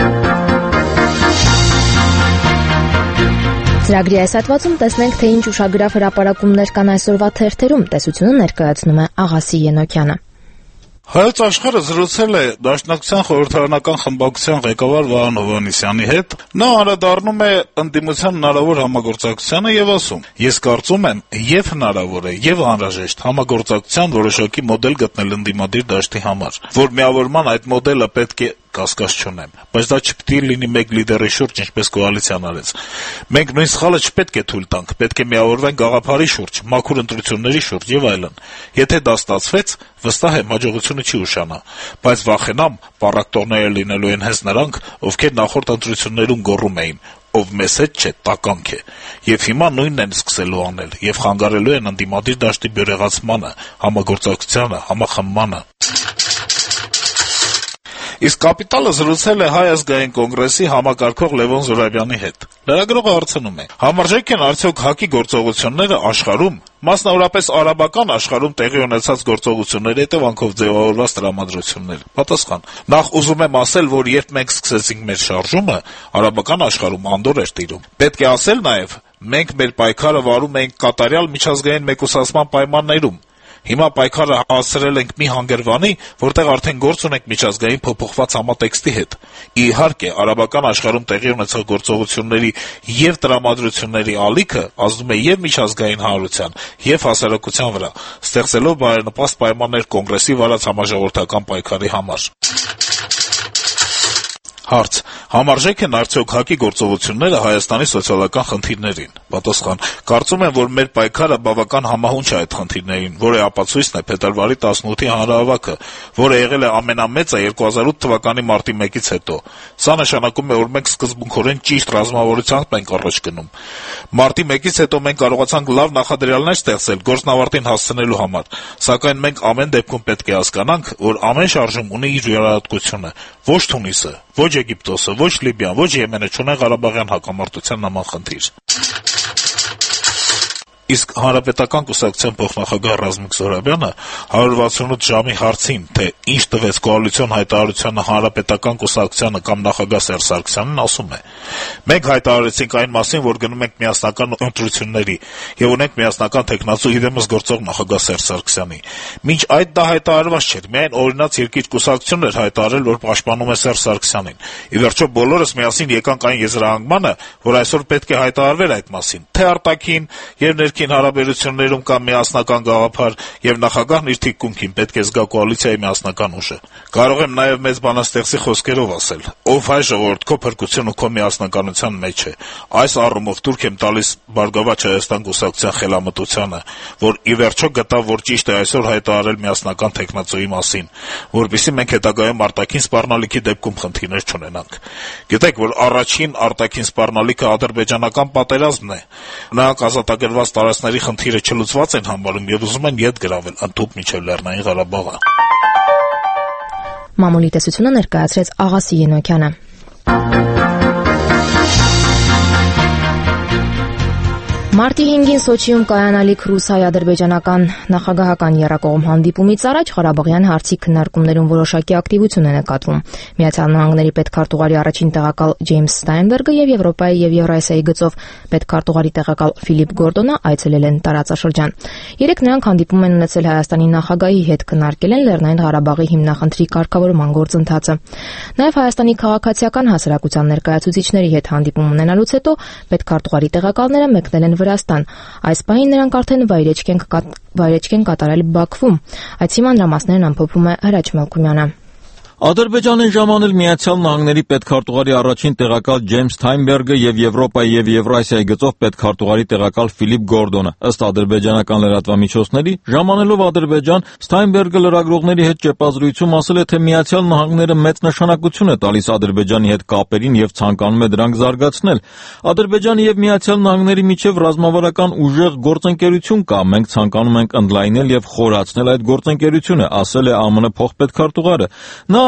Ծրագրի այս հատվածում տեսնենք, թե ինչ ուշագրավ հրապարակումներ կան այսօրվա թերթերում։ Տեսությունը ներկայացնում է Աղասի Ենոքյանը։ Հայոց աշխարհը զրուցել է Դաշնակցության խորհրդարանական խմբակցության ղեկավար Վահան Հովհաննիսյանի հետ։ Նա անդրադառնում է ընդդիմության հնարավոր համագործակցությանը եւ ասում. «Ես կարծում եմ, եւ հնարավոր է, եւ անհրաժեշտ համագործակցության որոշակի մոդել գտնել ընդդիմադիր դաշտի համար, որ միավորման այդ մոդելը պետք է կասկած չունեմ, բայց դա չպետք է լինի մեկ լիդերի շուրջ, ինչպես կոալիցիան արեց։ Մենք նույն սխալը չպետք է թույլ տանք, պետք է միավորվենք գաղափարի շուրջ, մաքուր ընտրությունների շուրջ եւ այլն։ Եթե դա ստացվեց, վստահ եմ հաջողությունը չի ուշանա, բայց վախենամ, պառակտորները լինելու են հենց նրանք, ովքեր նախորդ ընտրություններում գոռում էին, ով մեզ հետ չէ, տականք է։ Եվ հիմա նույնն են սկսելու անել եւ խանգարելու են ընդդիմադիր դաշտի բյուրեղացմանը, համագործակցությանը, համախմբմանը»։ Իսկ «Կապիտալը» զրուցել է Հայ ազգային կոնգրեսի համակարգող Լևոն Զուրաբյանի հետ։ Լրագրողը հարցնում է. «Համարժեք են արդյոք ՀԱԿ-ի գործողությունները աշխարհում, մասնավորապես արաբական աշխարհում տեղի ունեցած գործողությունների հետևանքով ձևավորված տրամադրություններ»։ Պատասխան. «Նախ ուզում եմ ասել, որ երբ մենք սկսեցինք մեր շարժումը, արաբական աշխարհում անդոր էր տիրում։ Պետք է ասել նաեւ, մենք մեր պայքարը վարում էինք կատարյալ միջազգային մեկուսացման պայմաններում։ Հիմա պայքարը հասցրել ենք մի հանգրվանի, որտեղ արդեն գործ ունենք միջազգային փոփոխված համատեքստի հետ։ Իհարկե, արաբական աշխարհում տեղի ունեցող գործողությունների եւ տրամադրությունների ալիքը ազդում է եւ միջազգային հանրության, եւ հասարակության վրա, ստեղծելով բարենպաստ պայմաններ կոնգրեսի վարած համաժողովրդական պայքարի համար»։ Հարց. Համարժեք են արդյոք ՀԱԿ-ի գործողությունները Հայաստանի սոցիալական խնդիրներին։ Պատասխան. Կարծում եմ, որ մեր պայքարը բավական համահունչ է այդ խնդիրներին, որը ապացույցն է փետրվարի տասնութի հանրահավաքը, որը եղել է ամենամեծը երկու հազար ութ թվականի մարտի մեկից հետո։ Սա նշանակում է, որ մենք սկզբունքորեն ճիշտ ռազմավարությամբ ենք առաջ գնում։ Մարտի մեկից հետո մենք կարողացանք լավ նախադրյալներ ստեղծել գործնավարտին հասցնելու համար, սակայն մենք ամեն դեպքում պետք է հասկանանք, որ ամեն շարժում ունի իր յուրահատկությունը։ Ոչ Թունիսը, ոչ Եգիպտոսը, ոչ Լիբիան, ոչ Եմենը չունեն Ղարաբաղյան հակամարտության նման խնդիր։ Իսկ Հանրապետական կուսակցության փոխնախագահ Ռազմիկ Զոհրաբյանը հարյուր վաթսունութ ժամի հարցին, թե ինչ տվեց կոալիցիոն հայտարարությանը Հանրապետական կուսակցությանը կամ նախագահ Սերժ Սարգսյանին, ասում է. «Մենք հայտարարեցինք այն մասին, որ գնում ենք միասնական ընտրությունների եւ ունենք միասնական թեկնածու իրենից գործող նախագահ Սերժ Սարգսյանի։ Մինչ այդ դա հայտարարված չէր, միայն օրինաց երկիր կուսակցությունն էր հայտարարել, որ պաշտպանում է Սերժ Սարգսյանին։ Ի վերջո բոլորս միասին եկանք այն եզրահանգմանը, որ այսօր պետք է հայտարարվեր այդ մասին, թե արտաքին եւ ներքին հարաբերություններում կա միասնական գաղափար եւ նախագահն իր թիկունքին պետք է զգա կոալիցիայի միասնական ուժը։ Կարող եմ նաեւ մեծ բանաստեղծի խոսքերով ասել. ով հայ ժողովուրդ քո փրկություն ու քո միասնականության մեջ է։ Այս առումով թուրք եմ տալիս Բարգավաճ Հայաստան կուսակցության խելամտությանը, որ ի վերջո գտավ, որ ճիշտ է այսօր հայտարարել միասնական թեկնածուի մասին, որովհետեւ մենք հետագայում արտաքին սպառնալիքի դեպքում խնդիրներ չունենանք։ Գիտեք, որ առաջին արտաքին սպառնալիքը ադրբեջանական պատերազմն է։ Նրանք ազատագրված տարածքների խնդիրը չլուծված են համարում եւ ուզում են ետ գրավել ընդհուպ մինչեւ Լեռնային Ղարաբաղը»։ Մամուլի տեսությունը ներկայացրեց Աղասի Ենոքյանը։ Մարտի հինգին Սոչիում կայանալիք ռուս-հայ-ադրբեջանական նախագահական եռակողմ հանդիպումից առաջ Ղարաբաղյան հարցի քննարկումներում որոշակի ակտիվություն է նկատվում։ Միացյալ Նահանգների պետքարտուղարի առաջին տեղակալ Ջեյմս Ստայնբերգը եւ Եվրոպայի եւ Եվրասիայի գծով պետքարտուղարի տեղակալ Ֆիլիպ Գորդոնը այցելել են տարածաշրջան։ Երեք նրանք հանդիպում են ունեցել Հայաստանի նախագահի հետ, քննարկել են Լեռնային Ղարաբաղի հիմնախնդրի կարգավորման գործընթացը։ Նաեւ Հայաստանի քաղաքացիական հասարակության ներկայացուցիչների հետ հանդիպում ունենալուց հետո պետքարտուղարի տեղակալները մեկնել են Վրաստան։ Այս պահին նրանք արդեն վայրեջք են կատարել Բաքվում։ Այցի մանրամասներն ամփոփում է Հրաչ Մելքումյանը։ Ադրբեջան են ժամանել Միացյալ Նահանգների պետքարտուղարի առաջին տեղակալ Ջեյմս Ստայնբերգը եւ Եվրոպայի եւ Եվրասիայի գծով պետքարտուղարի տեղակալ Ֆիլիպ Գորդոնը։ Ըստ ադրբեջանական լրատվամիջոցների, ժամանելով Ադրբեջան, Ստայնբերգը լրագրողների հետ ճեպազրույցում ասել է, թե Միացյալ Նահանգները մեծ նշանակություն է տալիս Ադրբեջանի հետ կապերին եւ ցանկանում է դրանք զարգացնել։ Ադրբեջանի եւ Միացյալ Նահանգների միջև ռազմավարական ուժեղ գործընկերություն կա, մենք ցանկանում ենք ընդլայնել եւ խորացնել այդ գործընկերությունը, ասել է ԱՄՆ փոխպետքարտուղարը։ Նա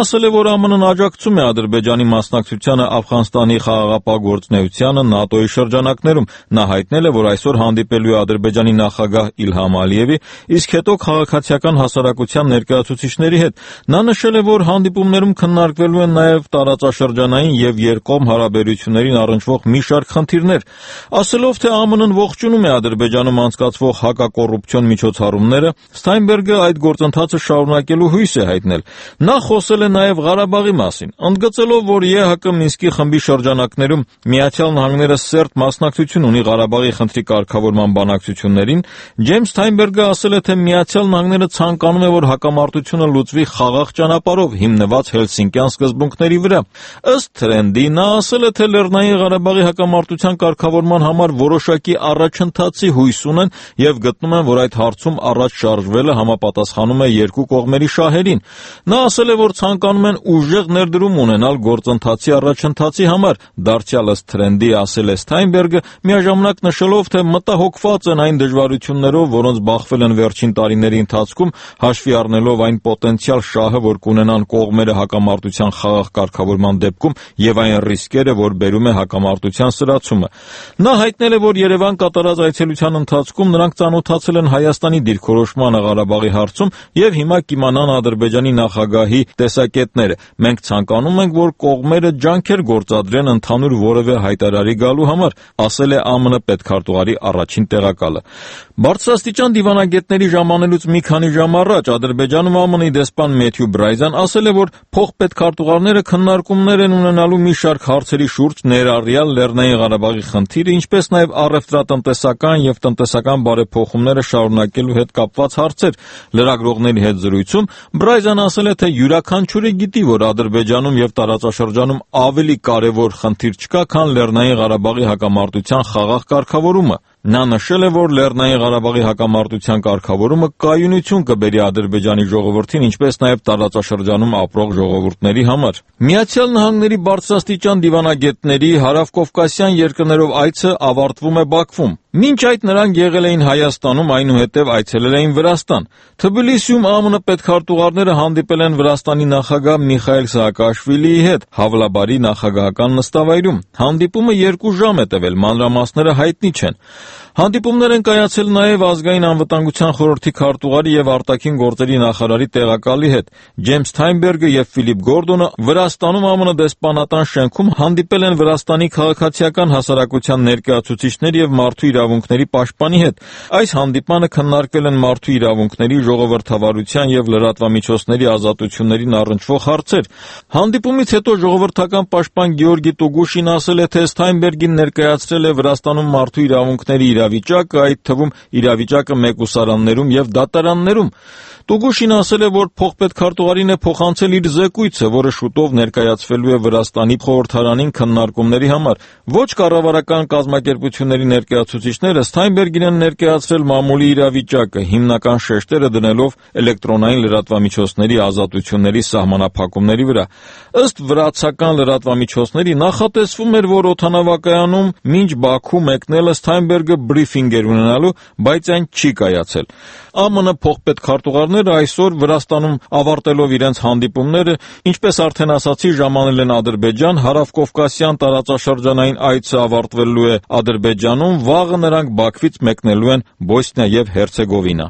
ասել է, որ ԱՄՆ-ն աջակցում է Ադրբեջանի մասնակցությանը Աֆղանստանի խաղաղապահ գործունեությանը ՆԱՏՕ-ի շրջանակներում։ Նա հայտնել է, որ այսօր հանդիպելու է Ադրբեջանի նախագահ Իլհամ Ալիևի, իսկ հետո քաղաքացիական հասարակության ներկայացուցիչների հետ։ Նա նշել է, որ հանդիպումներում քննարկվելու են նաև տարածաշրջանային եւ երկկողմ հարաբերություններին առնչվող մի շարք խնդիրներ։ Ասելով, թե ԱՄՆ-ն ողջունում է Ադրբեջանում անցկացվող հակակոռուպցիոն միջոցառումները, Ստայնբերգը այդ գործընթացը շարունակելու հույս է հայտնել։ Նա խոսել է նաև Ղարաբաղի մասին, ընդգծելով, որ ԵՀԿ Մինսկի խմբի շրջանակներում Միացյալ Նահանգները սերտ մասնակցություն ունի Ղարաբաղի խնդրի կարգավորման բանակցություններին, Ջեյմս Ստայնբերգը ասել է, թե Միացյալ Նահանգները ցանկանում է, որ հակամարտությունը լուծվի խաղաղ ճանապարհով, հիմնված Հելսինկյան սկզբունքների վրա։ Ըստ թրենդի, նա ասել է, թե Լեռնային Ղարաբաղի հակամարտության կարգավորման համար որոշակի առաջընթացի հույս ունեն եւ գտնում են, որ այդ հարցում առաջ շարժվելը համապատասխանում է երկու կողմերի շահերին։ Նա ասել է, որ ցանկանում են ուժեղ ներդրում ունենալ գործընթացի առաջընթացի համար։ Դարձյալ ըստ թրենդի, ասել է Ստայնբերգը, միաժամանակ նշելով, թե մտահոգված են այն դժվարություններով, որոնց բախվել են վերջին տարիների ընթացքում, հաշվի առնելով այն պոտենցիալ շահը, որ կունենան կողմերը հակամարտության խաղաղ կարգավորման դեպքում եւ այն ռիսկերը, որ բերում է հակամարտության սրացումը։ Նա հայտնել է, որ Երևան կատարած այցելության ընթացքում նրանք ծանոթացել են Հայաստանի դիրքորոշմանը Ղարաբաղի հարցում եւ հիմա կիմանան Ադրբեջանի նախագահի տեսակետները։ Մենք ցանկանում ենք, որ կողմերը ջանքեր գործադրեն ընդհանուր որևէ հայտարարի գալու համար, ասել է ԱՄՆ պետքարտուղարի առաջին տեղակալը։ Բարձրաստիճան դիվանագետների ժամանելուց մի քանի ժամ առաջ Ադրբեջանում ԱՄՆ-ի դեսպան Մեթյու Բրայզան ասել է, որ փոխպետքարտուղարները քննարկումներ են ունենալու մի շարք հարցերի շուրջ, ներառյալ Լեռնային Ղարաբաղի խնդիրը, ինչպես նաև առևտրատնտեսական եւ տնտեսական բարեփոխումները շարունակելու հետ կապված հարցեր։ Լրագրողների հետ զրույցում Բրայզան ասել է, թե յուրաքանչյուրը գիտի, որ Ադրբեջանում եւ տարածաշրջանում ավելի կարեւոր խնդիր չկա, քան Լեռնային Ղարաբաղի հակամարտության խաղաղ կարգավորումը։ Նա նշել է, որ Լեռնային Ղարաբաղի հակամարտության կարգավորումը կայունություն կբերի Ադրբեջանի ժողովրդին, ինչպես նաև տարածաշրջանում ապրող ժողովուրդների համար։ Միացյալ Նահանգների բարձրաստիճան դիվանագետների հարավկովկասյան երկրներով այցը ավարտվում է Բաքվում։ Մինչ այդ նրանք եղել էին Հայաստանում, այնուհետև այցելել էին Վրաստան։ Թբիլիսիում ԱՄՆ պետքարտուղարները հանդիպել են Վրաստանի նախագահ Միխայիլ Սահակաշվիլիի հետ Հավլաբարի նախագահական նստավայրում։ Հանդիպումը երկու ժամ է տևել, մանրամասները հայտնի չեն։ Հանդիպումներ են կայացել նաև ազգային անվտանգության խորհրդի քարտուղարի եւ արտաքին գործերի նախարարի տեղակալի հետ։ Ջեյմս Ստայնբերգը եւ Ֆիլիպ Գորդոնը Վրաստանում ԱՄՆ դեսպանատան շենքում հանդիպել են Վրաստանի քաղաքացիական հասարակության ներկայացուցիչներ եւ մարդու իրավունքների պաշտպանի հետ։ Այս հանդիպանը քննարկվել են մարդու իրավունքների, ժողովրդավարության եւ լրատվամիջոցների ազատություններին առնչվող հարցեր։ Հանդիպումից հետո ժողովրդական պաշտպան Գեորգի Տուգուշին ասել է, թե Ստայնբերգին ներկայացրել է Վրաստանում մարդու իրավունքների իրավիճակը, այդ թվում իրավիճակը մեկուսարաններում եւ դատարաններում։ Տուգուշին ասել է, որ փոխպետքարտուղարին է փոխանցել իր զեկույցը, որը շուտով ներկայացվելու է Վրաստանի խորհրդարանին քննարկումների համար։ Ոչ կառավարական կազմակերպությունների ներկայացուցիչները Ստայնբերգին են ներկայացրել մամուլի իրավիճակը, հիմնական շեշտերը դնելով էլեկտրոնային լրատվամիջոցների ազատությունների սահմանափակումների վրա։ Ըստ վրացական լրատվամիջոցների նախատեսվում էր, որ օդանավակայանում մինչ Բաքու մեկնելը Ստայնբերգը բրիֆինգ էր ունենալու, բայց այն չի կայացել։ ԱՄՆ փոխպետքարտուղարները այսօր Վրաստանում ավարտելով իրենց հանդիպումները, ինչպես արդեն ասացի, ժամանել են Ադրբեջան, հարավկովկասյան տարածաշրջանային այցը ավարտվելու է Ադրբեջանում, վաղը նրանք Բաքվից մեկնելու են Բոսնիա եւ Հերցեգովինա։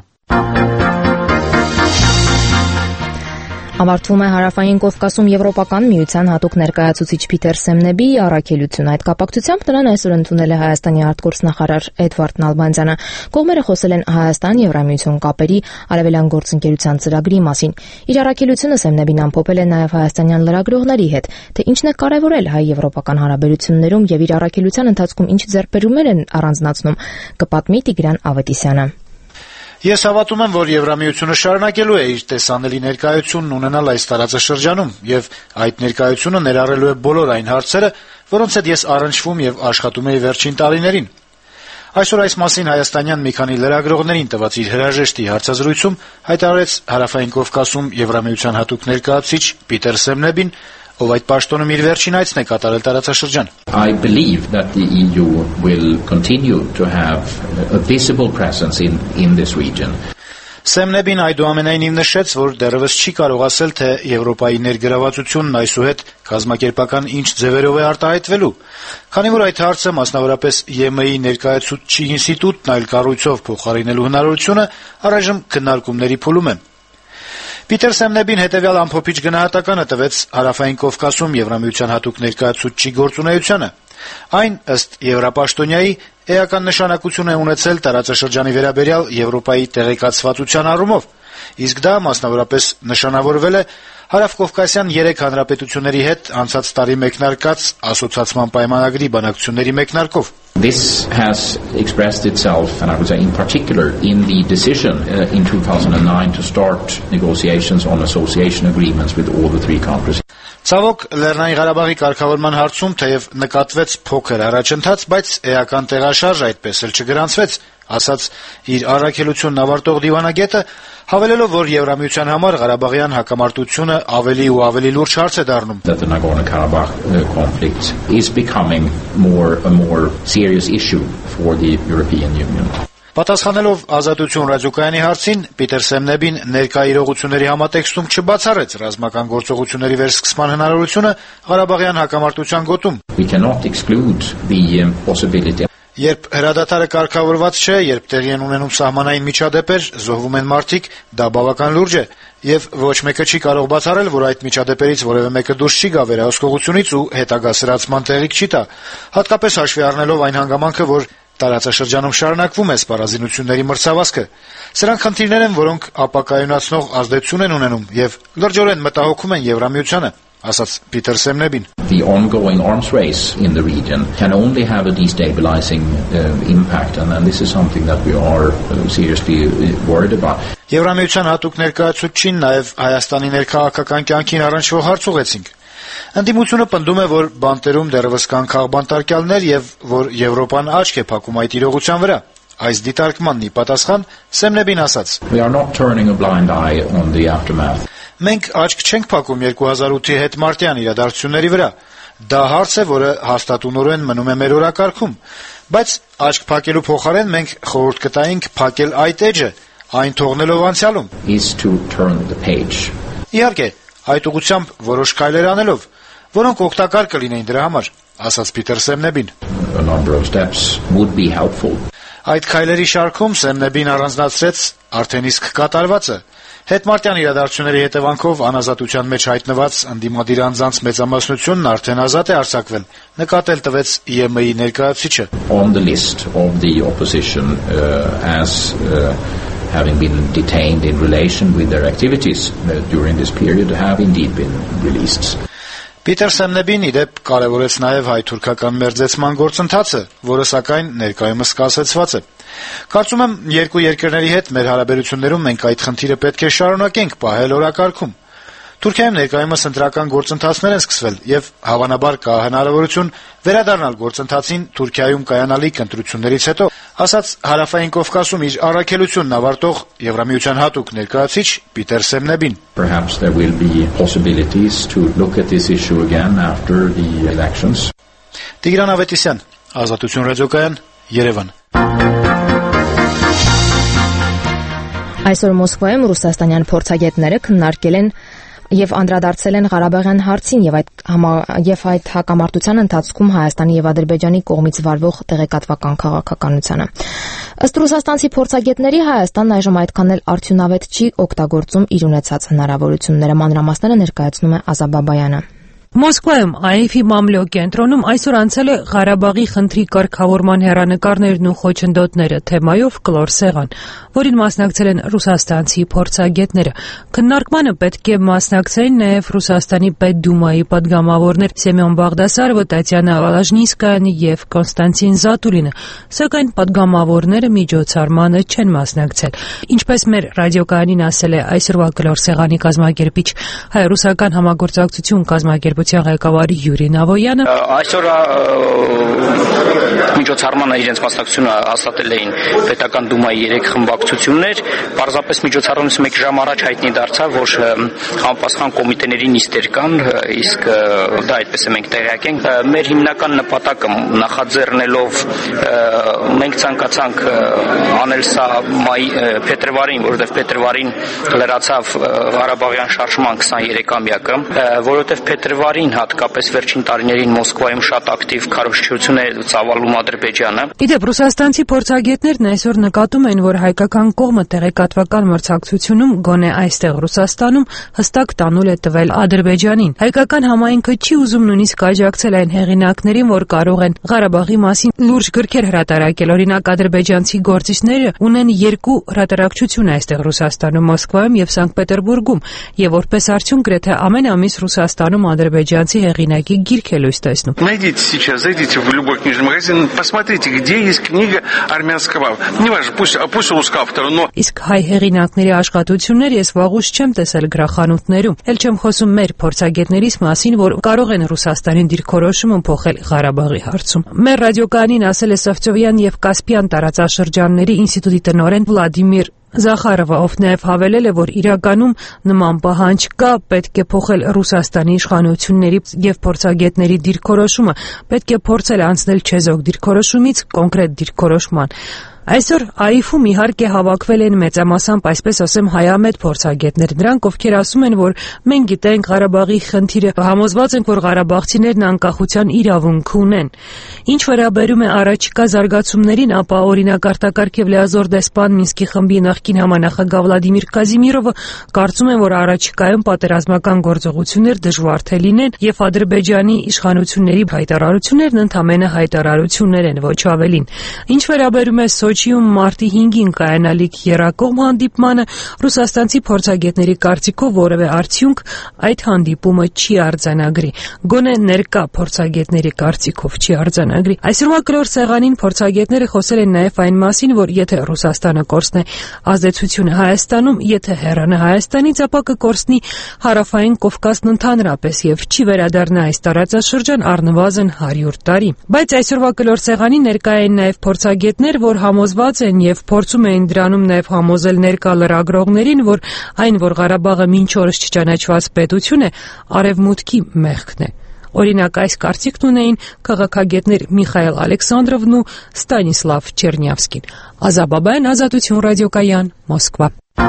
Ավարտվում է Հարավային Կովկասում Եվրոպական միության հատուկ ներկայացուցիչ Փիթեր Սեմնեբիի առաքելությունը։ Այդ կապակցությամբ նրան այսօր ընդունել է Հայաստանի արտգործնախարար Էդվարդ Նալբանդյանը։ Կողմերը խոսել են Հայաստան-Եվրամիություն կապերի արևելյան գործընկերության ծրագրի մասին։ Իր առաքելությունը Սեմնեբին ամփոփել է նաև հայաստանյան լրագրողների հետ, թե ինչն է կարևորել հայ-եվրոպական հարաբերություններում եւ իր առաքելության ընթացքում ինչ ձեռքբերումներ են առանձնացնում, կպատմի Տիգրան Ավետիսյանը։ Ես հավատում եմ, որ Եվրամիությունը շարունակելու է իր տեսանելի ներկայությունն ունենալ այս տարածաշրջանում եւ այդ ներկայությունը ներառելու է բոլոր այն հարցերը, որոնց հետ ես առնչվում եւ աշխատում էի վերջին տարիներին։ Այսօր այս մասին հայաստանյան մի քանի լրագրողներին տված իր հրաժեշտի հարցազրույցում հայտարարեց Հարավային Կովկասում Եվրամիության հատուկ ներկայացուցիչ Փիթեր Սեմնեբին, ով այդ պաշտոնում իր վերջին այցն է կատարել տարածաշրջան։ I believe that the E U will continue to have a visible presence in in this region. Սեմնեբին այդուամենայնիվ նշեց, որ դեռևս չի կարող ասել, թե Եվրոպայի ներգրավվածությունն այսուհետ կազմակերպական ինչ ձևերով է արտահայտվելու, քանի որ այդ հարցը, մասնավորապես ԵՄ-ի ներկայացուցիչ ինստիտուտն այլ կառույցով փոխարինելու հնարավորությունը առայժմ քննարկումների փուլում է։ Պիտեր Սեմնեբին հետևյալ ամփոփիչ գնահատականը տվեց Հարավային Կովկասում Եվրամիության հատուկ ներկայացուցչի գործունեությանը։ Այն, ըստ Եվրապաշտոնյայի, էական նշանակություն է ունեցել տարածաշրջանի վերաբերյալ Եվրոպայի տեղեկացվածության առումով, իսկ դա մասնավորապես նշանավորվել է Հարավկովկասյան երեք հանրապետությունների հետ անցած տարի մեկնարկած ասոցիացման պայմանագրի բանակցությունների մեկնարկով։ This has expressed itself, and I would say in particular, in the decision uh, in two thousand nine to start negotiations on association agreements with all the three countries. Ցավոք, Լեռնային Ղարաբաղի կարգավորման հարցում թեև նկատվեց փոքր առաջընթաց, բայց էական տեղաշարժ այդպես էլ չգրանցվեց, ասաց իր առաքելությունն ավարտող դիվանագետը, հավելելով, որ Եվրամիության համար Ղարաբաղյան հակամարտությունը ավելի ու ավելի լուրջ հարց է դառնում։ That the Nagorno-Karabakh uh, conflict is becoming more a more serious issue for the European Union. Պատասխանելով Ազատություն ռադիոկայանի հարցին, Պիտեր Սեմնեբին ներկա իրողությունների համատեքստում չբացառեց ռազմական գործողությունների վերսկսման հնարավորությունը Ղարաբաղյան հակամարտության գոտում։ We cannot exclude the um, possibility. Երբ հրադադարը կարգավորված չէ, երբ տեղի են ունենում սահմանային միջադեպեր, զոհվում են մարդիկ, դա բավական լուրջ է, եւ ոչ մեկը չի կարող բացառել, որ այդ միջադեպերից որևէ մեկը դուրս չի գա վերահսկողությունից ու հետագա սրացման տեղիք չի տա, հատկապես հաշվի առնելով այն հանգամանքը, որ տարածաշրջանում շարունակվում է սպառազինությունների մրցավազքը։ Սրանք խնդիրներ են, որոնք ապակայունացնող ազդեցություն են ունենում եւ լրջորեն մտահոգում են Եվրամիությանը, ասաց Պիտեր Սեմնեբին։ The ongoing arms race in the region can only have a destabilizing uh, impact, and, and this is something that we are uh, seriously worried about. Եվրամիության հատուկ ներկայացուցչին նաեւ Հայաստանի ներքաղաքական կյանքին առնչվող հարց ուղեցինք։ Ընդդիմությունը պնդում է, որ բանտերում դեռևս կան քաղբանտարկյալներ եւ որ Եվրոպան աչք է փակում այդ իրողության վրա։ Այս դիտարկմանն ի պատասխան Սեմնեբին ասաց. We are not turning a blind eye on the aftermath. Մենք աչք չենք փակում երկու հազար ութի հետմարտյան իրադարձությունների վրա։ Դա հարց է, որը հաստատունորեն մնում է մեր օրակարգում, բայց աչք փակելու փոխարեն մենք խորհուրդ կտայինք փակել այդ էջը, այն թողնելով անցյալում։ Is to turn the page. Իհարկե, այդ ուղղությամբ որոշ քայլեր անելով, որոնք օգտակար կլինեին դրա համար, ասաց Պիտեր Սեմնեբին։ A number of steps would be helpful. Այդ քայլերի շարքում Սեմնեբին առանձնացրեց արդեն իսկ կատարվածը։ Հետմարտյան իրադարձությունների հետևանքով անազատության մեջ հայտնված ընդդիմադիր անձանց մեծամասնությունն արդեն ազատ է արձակվել, նկատել տվեց ԵՄ-ի ներկայացուցիչը։ On the list of the opposition uh, as uh, having been detained in relation with their activities uh, during this period have indeed been released. Պիտեր Սեմնեբին իդեպ կարևորեց նաև հայ-թուրքական մերձեցման գործընթացը, որը սակայն ներկայումս կասեցված է։ Կարծում եմ, երկու երկրների հետ մեր հարաբերություններում մենք այդ խնդիրը պետք է շարունակենք պահել օրակարգում։ Թուրքիայում ներկայումս ընտրական գործընթացներ են սկսվել եւ հավանաբար կա հնարավորություն վերադառնալ գործընթացին Թուրքիայում կայանալիք ընտրություններից հետո, ասաց Հարավային Կովկասում իր առաքելությունն ավարտող Եվրամիության հատուկ ներկայացուցիչ Պիտեր Սեմնեբին։ Perhaps there will be possibilities to look at this issue again after the elections. Տիգրան Ավետիսյան, Ազատություն ռադիոկայան, Երևան։ Այսօր Մոսկվայում ռուսաստանյան փորձագետները քննարկել են եւ անդրադարձել են Ղարաբաղյան հարցին եւ այդ համա, եւ այդ հակամարտության ընթացքում Հայաստանի եւ Ադրբեջանի կողմից վարվող տեղեկատվական քաղաքականությանը։ Ըստ ռուսաստանցի փորձագետների Հայաստանն այժմ այդքան էլ արդյունավետ չի օգտագործում իր ունեցած հնարավորությունները, մանրամասները ներկայացնում է Ազաբաբայանը։ Մոսկվայում Այ Էֆ-ի մամլո կենտրոնում այսօր անցել է Ղարաբաղի խնդրի կարգավորման հեռանկարներն ու խոչընդոտները թեմայով կլոր սեղան, որին մասնակցել են ռուսաստանցի փորձագետները։ Քննարկմանը պետք է մասնակցեին նաև Ռուսաստանի Պետդումայի պատգամավորներ Սեմյոն Բաղդասարովը, Տատյանա Վալաժնիսկայան եւ Կոնստանտին Զատուլինը, սակայն պատգամավորները միջոցառմանը չեն մասնակցել։ Ինչպես մեր ռադիոկայանին ասել է այսօրվա կլոր սեղանի կազմակերպիչ հայ-ռուսական համագործակցություն կազմակերպ կազմակերպության ղեկավար Յուրի Նավոյանը այսօր միջոցառմանը իրենց մասնակցությունը հաստատել էին պետական դումայի երեք խմբակցություններ, պարզապես միջոցառումից մեկ ժամ առաջ հայտնի դարձավ, որ համապատասխան կոմիտեների նիստեր կան, իսկ դա այդպես է մենք տեղյակ ենք։ Մեր հիմնական նպատակը նախաձեռնելով մենք ցանկացանք անել սա մայ փետրվարին, որովհետև փետրվարին լրացավ Ղարաբաղյան շարժման քսաներեքամյակը, որովհետև փետրվարին հատկապես վերջին տարիներին Մոսկվայում շատ ակտիվ քարոզչություն է ծավալում Ադրբեջանը։ Իդեպ ռուսաստանցի փորձագետներն այսօր նկատում են, որ հայկական կողմը տեղեկատվական մրցակցությունում գոնե այստեղ Ռուսաստանում հստակ տանուլ է տվել Ադրբեջանին։ Հայկական համայնքը չի ուզում նույնիսկ աջակցել այն հեղինակներին, որ կարող են Ղարաբաղի մասին լուրջ գրքեր հրատարակել։ Օրինակ ադրբեջանցի գործիչները ունեն երկու հրատարակչություն այստեղ Ռուսաստանում, Մոսկվայում եւ Սանկտ Պետերբուրգում, եւ որպես արդյունք գրեթե ամեն ամիս Ռուսաստանում ադրբեջանցի հեղինակի գիրք է լույս տեսնում։ Найдите сейчас, зайдите в любой книжный магазин, посмотрите, где есть книга армянского. Неважно, пусть пусть русского автора, но Իսկ հայ հեղինակների աշխատություններ ես վաղուց չեմ տեսել գրախանութներում։ Էլ չեմ խոսում մեր փորձագետներից մասին, որ կարող են Ռուսաստանի դիրքորոշումը փոխել Ղարաբաղի հարցում։ Մեր ռադիոկայանին ասել է Սավծովյան եւ Կասպյան տարածաշրջանների ինստիտուտի տնօրեն Վլադիմիր Զախարովը, ով նաև հավելել է, որ իրականում նման պահանջ կա, պետք է փոխել Ռուսաստանի իշխանությունների եւ փորձագետների դիրքորոշումը, պետք է փորձել անցնել չեզոք դիրքորոշումից կոնկրետ դիրքորոշման։ Այսօր ԱԻՖ-ում իհարկե հավաքվել են մեծամասամբ, այսպես ասեմ, հայամետ փորձագետներ, նրանք, ովքեր ասում են, որ մենք գիտենք Ղարաբաղի խնդիրը, համոզված ենք, որ ղարաբաղցիներն անկախության իրավունք ունեն։ Ինչ վերաբերում է առաջիկա զարգացումներին, ապա օրինակ արտակարգ եւ լիազոր դեսպան Մինսկի խմբի նախկին համանախագահ Վլադիմիր Կազիմիրովը կարծում է, որ առաջիկայում պատերազմական գործողություններ դժվար թե լինեն եւ Ադրբեջանի իշխանությունների հայտարարություններն ընդամենը հայտարարություններ են, ոչ ավելին։ Ինչ վերաբերում է Սոչիում մարտի հինգին կայանալիք եռակողմ հանդիպմանը, ռուսաստանցի փորձագետների կարծիքով որևէ արդյունք այդ հանդիպումը չի արձանագրի։ Գոնե ներկա փորձագետների կարծիքով չի արձանագրի։ Այսօրվա կլոր սեղանին փորձագետները խոսել են նաև այն մասին, որ եթե Ռուսաստանը կորցնի ազդեցությունը Հայաստանում, եթե հեռանա Հայաստանից, ապա կկորցնի Հարավային Կովկասն ընդհանրապես եւ չի վերադառնա այս տարածաշրջան առնվազն հարյուր տարի։ Բայց այսօրվա կլոր սեղանին ներկա են նաև փորձագետներ, որ համոզված են եւ փորձում էին դրանում նաեւ համոզել ներկա լրագրողներին, որ այն, որ Ղարաբաղը մինչ օրս չճանաչված պետություն է, արևմուտքի մեղքն է։ Օրինակ այս կարծիքն ունեին քաղաքագետներ Միխայել Ալեքսանդրովն ու Ստանիսլավ Չերնյավսկին։ Ազաբաբյան, Ազատություն ռադիոկայան, Մոսկվա։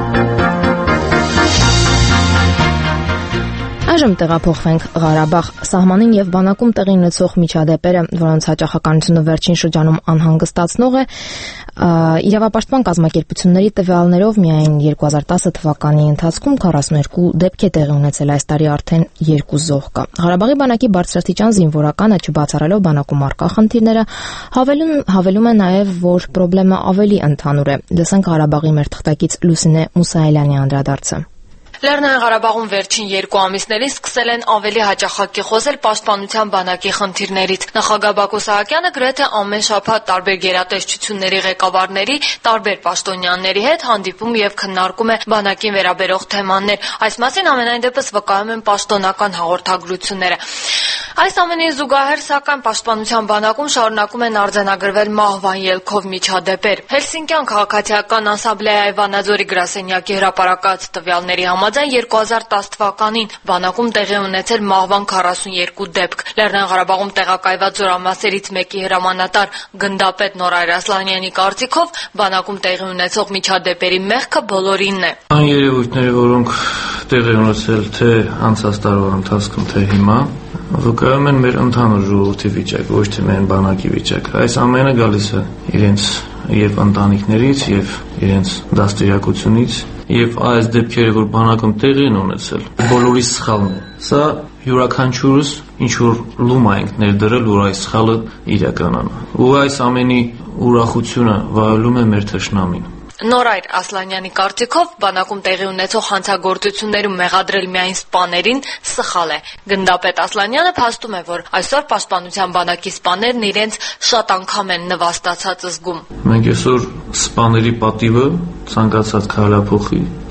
Այժմ տեղափոխվենք Ղարաբաղ սահմանին եւ բանակում տեղի ունեցող միջադեպերը, որոնց հաճախականությունը վերջին շրջանում անհանգստացնող է, իրավապաշտպան կազմակերպությունների տվյալներով միայն երկու հազար տասը թվականի ընթացքում քառասունուերկու դեպք է տեղի ունեցել, այս տարի արդեն երկու զոհ կա։ Ղարաբաղի բանակի բարձրաստիճան զինվորականը չբացառելով բանակում առկա խնդիրները, հավելում հավելում է նաեւ, որ խնդրեմը ավելի ընդհանուր է։ Դասենք Ղարաբաղի մեր թղթակից Լուսինե Մուսայելյանի անդրադարձը։ Լեռնային Ղարաբաղում վերջին երկու ամիսներին սկսել են ավելի հաճախակի խոսել պաշտպանության բանակի խնդիրներից։ Նախագահ Բակո Սահակյանը գրեթե ամեն շաբաթ տարբեր գերատեսչությունների ղեկավարների, տարբեր պաշտոնյաների հետ հանդիպում եւ քննարկում է բանակին վերաբերող թեմաներ։ Այս մասին ամենայն դեպս վկայում են պաշտոնական հաղորդագրությունները։ Այս ամենին զուգահեռ, սակայն պաշտպանության բանակում շարունակում են արձանագրվել մահվան ելքով միջադեպեր։ Հելսինկյան քաղաքացիական ասամբլեայի Վանաձորի գրասենյակի հրապարակած տվյալների համաձայն երկու հազար տասը թվականին բանակում տեղի ունեցել մահվան քառասունուերկու դեպք։ Լեռնային Ղարաբաղում տեղակայված զորամասերից մեկի հրամանատար գնդապետ Նորայր Ասլանյանի կարծիքով բանակում տեղի ունեցող միջադեպերի մեղքը բոլորինն է։ Այն երևույթները, որոնք տեղի ունեցել թե անցած տարվա ընթացքում, թե հիմա, վկայում են մեր ընդհանուր ժողովրդի վիճակը, ոչ թե միայն բանակի վիճակը։ Այս ամենը գալիս է իրենց եւ ընտանիքներից եւ իրենց դաստիարակությունից եւ այս դեպքերը, որ բանակում տեղի են ունեցել, բոլորի սխալն է։ Սա յուրաքանչյուրս ինչ որ լում ենք ներդրել, որ այս սխալը իրականանա։ Ու այս ամենի ուրախությունը վայելում է մեր թշնամին։ Նորայր Ասլանյանի կարծիքով բանակում տեղի ունեցող հանցագործություններում մեղադրել միայն սպաներին սխալ է։ Գնդապետ Ասլանյանը փաստում է, որ այսօր պաշտպանության բանակի սպաներն իրենց շատ անգամ են նվաստացած զգում։ Մենք այսօր սպաների պատիվը ցանկացած քայլափոխի,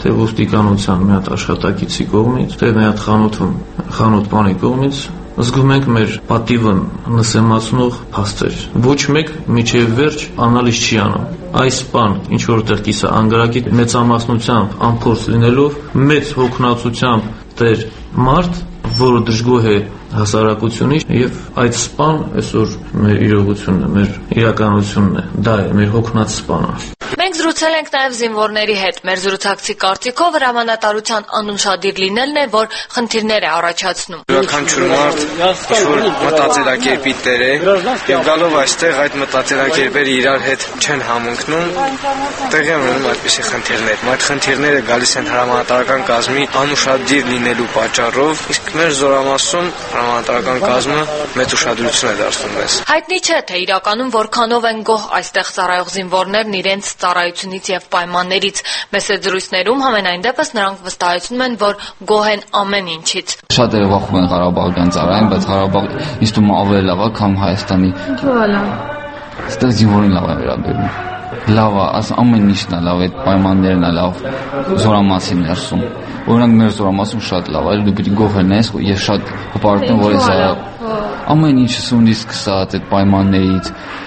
թե ոստիկանության մի հատ աշխատակիցի կողմից, թե մի հատ խանութում խանութպանի կողմից զգում ենք մեր պատիվը նսեմացնող փաստեր։ Ոչ մեկ միջև վերջ անալիզ չի անում։ Այս բան ինչ որտեղ կիսա անգարակի մեծամասնությամբ անփորձ լինելով մեծ հոգնածությամբ դեր մարդ, որը դժգոհ է հասարակությունից եւ այդ սպան այսօր մեր իրողությունն է, մեր իրականությունն է, դա է մեր հոգնած սպանը։ Մենք զրուցել ենք նաև զինվորների հետ։ Մեր զրուցակցի կարծիքով հրամանատարության անուշադիր լինելն է, որ խնդիրներ է առաջացնում։ Յուրաքանչյուր մարդ ինչ-որ մտածելակերպի տեր է, եւ գալով այստեղ այդ մտածելակերպերը իրար հետ չեն համընկնում, տեղի են ունենում այդպիսի խնդիրներ։ Այդ խնդիրները գալիս են հրամանատարական կազմի անուշադիր լինելու պատճառով, իսկ մեր զորամասում հրամանատարական կազմը մեծ ուշադրություն է դարձնում մեզ։ Հայտնի չէ, թե իրականում որքանով են գոհ այստեղ ծառայող զինվորներն իրենց ծառայությունից եւ պայմաններից։ Մեծ զրույցներում համենայն դեպս նրանք վստահեցնում են, որ գոհ են ամեն ինչից։ Շատերը վախում են Ղարաբաղյան ծառայեն, բայց Ղարաբաղը ինձ թվում է ավելի լավ է, քան Հայաստանի։ Ինչու՞ է լավ։ Այստեղ զինվորին լավ է վերաբերվում։ Լավ է, ամեն ինչն է լավ, այդ պայմաններն է լավ, զորամասի ներսում։ Օրինակ մեր զորամասում շատ լավ է, դու պիտի գոհ լինես, ես շատ հպարտում եմ, որ այս ամեն ինչը սունից սկսած այդ պայմաններից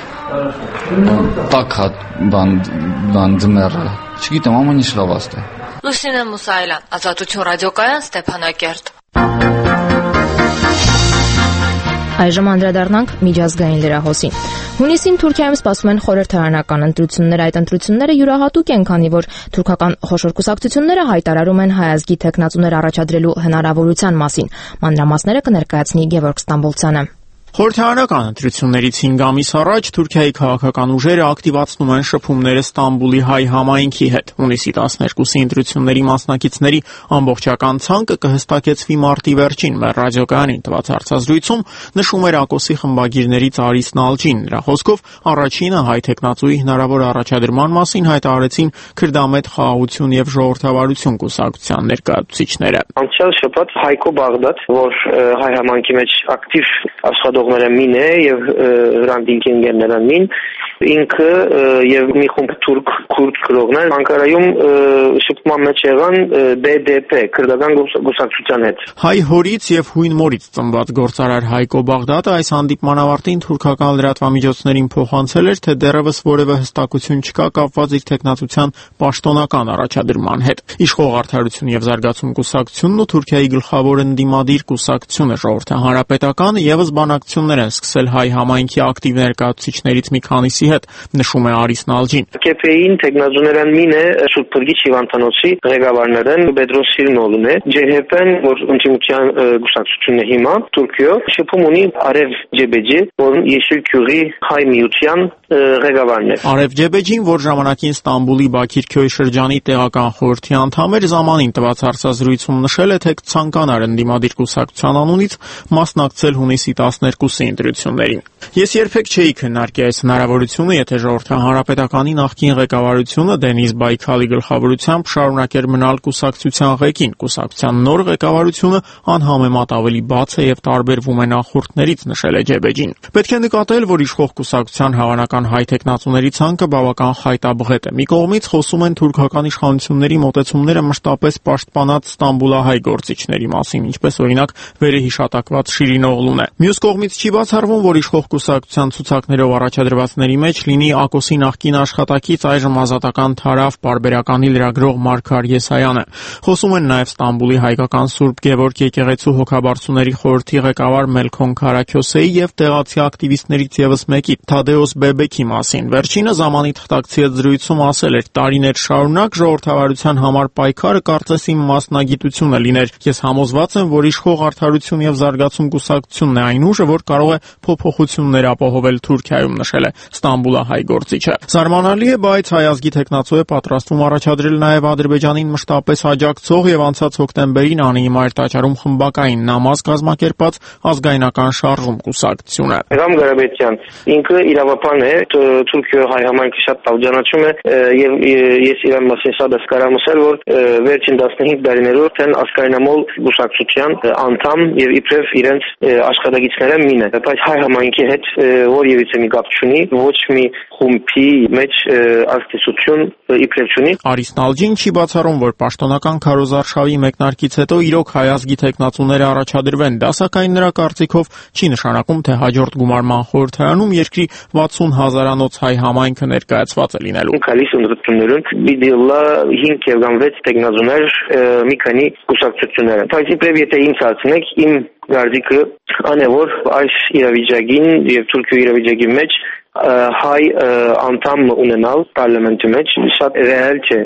տակհատ բան բան դմերը։ Չգիտեմ, ամեն ինչ լավ է։ Լուսինե Մուսայելյան, Ազատություն ռադիոկայան, Ստեփանակերտ։ Այժմ անդրադառնանք միջազգային լրահոսին։ Հունիսին Թուրքիայում սպասում են խորհրդարանական ընտրություններ։ Այդ ընտրությունները յուրահատուկ են, քանի որ թուրքական խոշոր կուսակցությունները հայտարարում են հայ ազգի թեկնածուներ առաջադրելու հնարավորության մասին։ Մանրամասները կներկայացնի Գևորգ Ստամբոլցյանը։ Խորհրդարանական ընտրություններից հինգ ամիս առաջ Թուրքիայի քաղաքական ուժերը ակտիվացնում են շփումները Ստամբուլի հայ համայնքի հետ։ Հունիսի տասներկուսի ընտրությունների մասնակիցների ամբողջական ցանկը կհստակեցվի մարտի վերջին։ Մեր ռադիոկայանին տված հարցազրույցում նշում էր ԱԿՕՍ-ի խմբագիրներից Արիս Նալջին։ Նրա խոսքով առաջինը հայ թեկնածուի հնարավոր առաջադրման մասին հայտարարեցին Քրդամետ խաղաղություն եւ ժողովրդավարություն կուսակցության ներկայացուցիչները։ Անցյալ շաբաթ Հայկո Բաղդադ, որ հայ համայնքի մեջ ակտիվ աշխատողները մին է եւ հրանտինքի ընկերները մին, ինքը եւ մի խումբ թուրք քուրդ գրողներ Անկարայում շփման մեջ եղան B D P քրդական գուսակցության հետ։ Հայ հորից եւ հույն մորից ծնված գործարար Հայկո Բաղդադը այս հանդիպման ավարտին թուրքական լրատվամիջոցներին փոխանցել էր, թե դեռևս որևէ հստակություն չկա կապված իր թեկնածության պաշտոնական առաջադրման հետ։ Իշխող Արդարություն եւ Զարգացում կուսակցությունն ու Թուրքիայի գլխավոր ընդդիմադիր կուսակցությունը Ժողովրդի հանրապետականը եւս բանակցություններ են սկսել հայ համայնքի ակտիվ ներկայացուցիչներից մի քանիսի հետ, նշում է Արիս Նալջին։ K P I-ին տեխնազուներան մինը Սուրբ Գրիչ Հիվանդանոցի ղեկավարներն Բեդրոս Սիրնովն է, J H P-ն, որ ընդդիմության գուսակցությունն է հիմա Թուրքիո, շփում ունի Արև Ջեբեջի, որ Yeşil Քյուղի հայ միության ղեկավարն է։ Արև Ջեբեջին, որ ժամանակին Ստամբուլի Բաքիրքյոյ շրջանի տեղական խորհրդի անդամ էր, ժամանին տված հարցազրույցում նշել է, թե ցանկանար ընդդիմադիր կուսակցության անունից մասնակցել հունիսի տասներկուսի ընտրություններին։ Ես երբեք չէի քննարկի այս հնարավորությունը, եթե Ժողովրդի հանրապետականի նախկին ղեկավարությունը Դենիզ Բայքալի գլխավորությամբ շարունակեր մնալ կուսակցության ղեկին։ Կուսակցության նոր ղեկավարությունը անհամեմատ ավելի բաց է եւ տարբերվում է նախորդներից, նշել է Ջեբեջին։ Պետք է նկատել, որ իշխող կուսակցության հավանական հայ թեկնածուների ցանկը բավական խայտաբղետ է։ Մի կողմից խոսում են թուրքական իշխանությունների մոտեցումները մշտապես պաշտպանած Ստամբուլահայ գործիչների մասին, ինչպես օրինակ վերահիշատակված Շիրին Օղլուն է։ Մյուս կողմից չի բացառվում, որ իշխող կուսակցության ցուցակներով առաջադրվածների մեջ լինի ԱԿՕՍ-ի նախկին աշխատակից այժմ ազատական Թարավ պարբերականի լրագրող Մարգար Եսայանը։ Խոսում են նաև Ստամբուլի հայկական Սուրբ Գևորգ եկեղեցու հոգաբարձուների խորհրդի ղեկավար Մելքոն Քարաքյոսեի եւ տեղացի ակտիվիստներից եւս մեկի Թադեոս Բեբեկի մասին։ Վերջինը ժամանի թղթակցի հետ զրույցում ասել էր. «Տարիներ շարունակ ժողովրդավարության համար պայքարը կարծես իմ մասնագիտությունը լիներ։ Ես համոզված եմ, որ իշխող Արդարություն եւ Զարգացում կուսակցությունն է այն ուժը, որ կարող է փոփոխություններ ապահովել Թուրքիայում», նշել է Ստամբուլահայ գործիչը։ Զարմանալի է, բայց հայ ազգի թեկնածու է պատրաստվում առաջադրել նաև Ադրբեջանին մշտապես աջակցող եւ անցած հոկտեմբերին Անիի Մայրտաճարում խմբակային նամազ կազմակերպած ազգայնական շարժում կուսակցությունը։ Ռամ Գարաբետյան ինքը իրավապան է, Թուրքիո հայ համայնքը շատ տավջանացում է եւ ես իրան մասին շատ հասկանում եմ, որ վերջին տասնհինգ տարիներով տեն ազգայնամոլ կուսակցության անդամ եւ իբրև իրենց աշխատակիցները մին է, բայց հայ համայնքի հետ որևիցե մի կապ չունի, ոչ մի խումբի մեջ ազդեցություն իբրև չունի։ Արիս Նալջին չի բացառում, որ պաշտոնական քարոզարշավի մեկնարկից հետո իրոք հայ ազգի թեկնածուները առաջադրվեն, դա սակայն նրա կարծիքով չի նշանակում, թե հաջորդ գումարման խորհրդարանում երկրի վաթսուն հազարանոց հայ համայնքը ներկայացված է լինելու։ Գալիս ընդդիմություններուն դիլա հինգ եւ վեց տեխնազուներ մի քանի կուսակցություններ։ Բայց իբրև եթե ինձ հարցնեք, իմ գարդիկը ան է որ այս իրավիճակին եւ Թուրքիա իրավիճակի մեջ հայ անդամ ունենալ պարլամենտի մեջ շատ ռեալ չէ։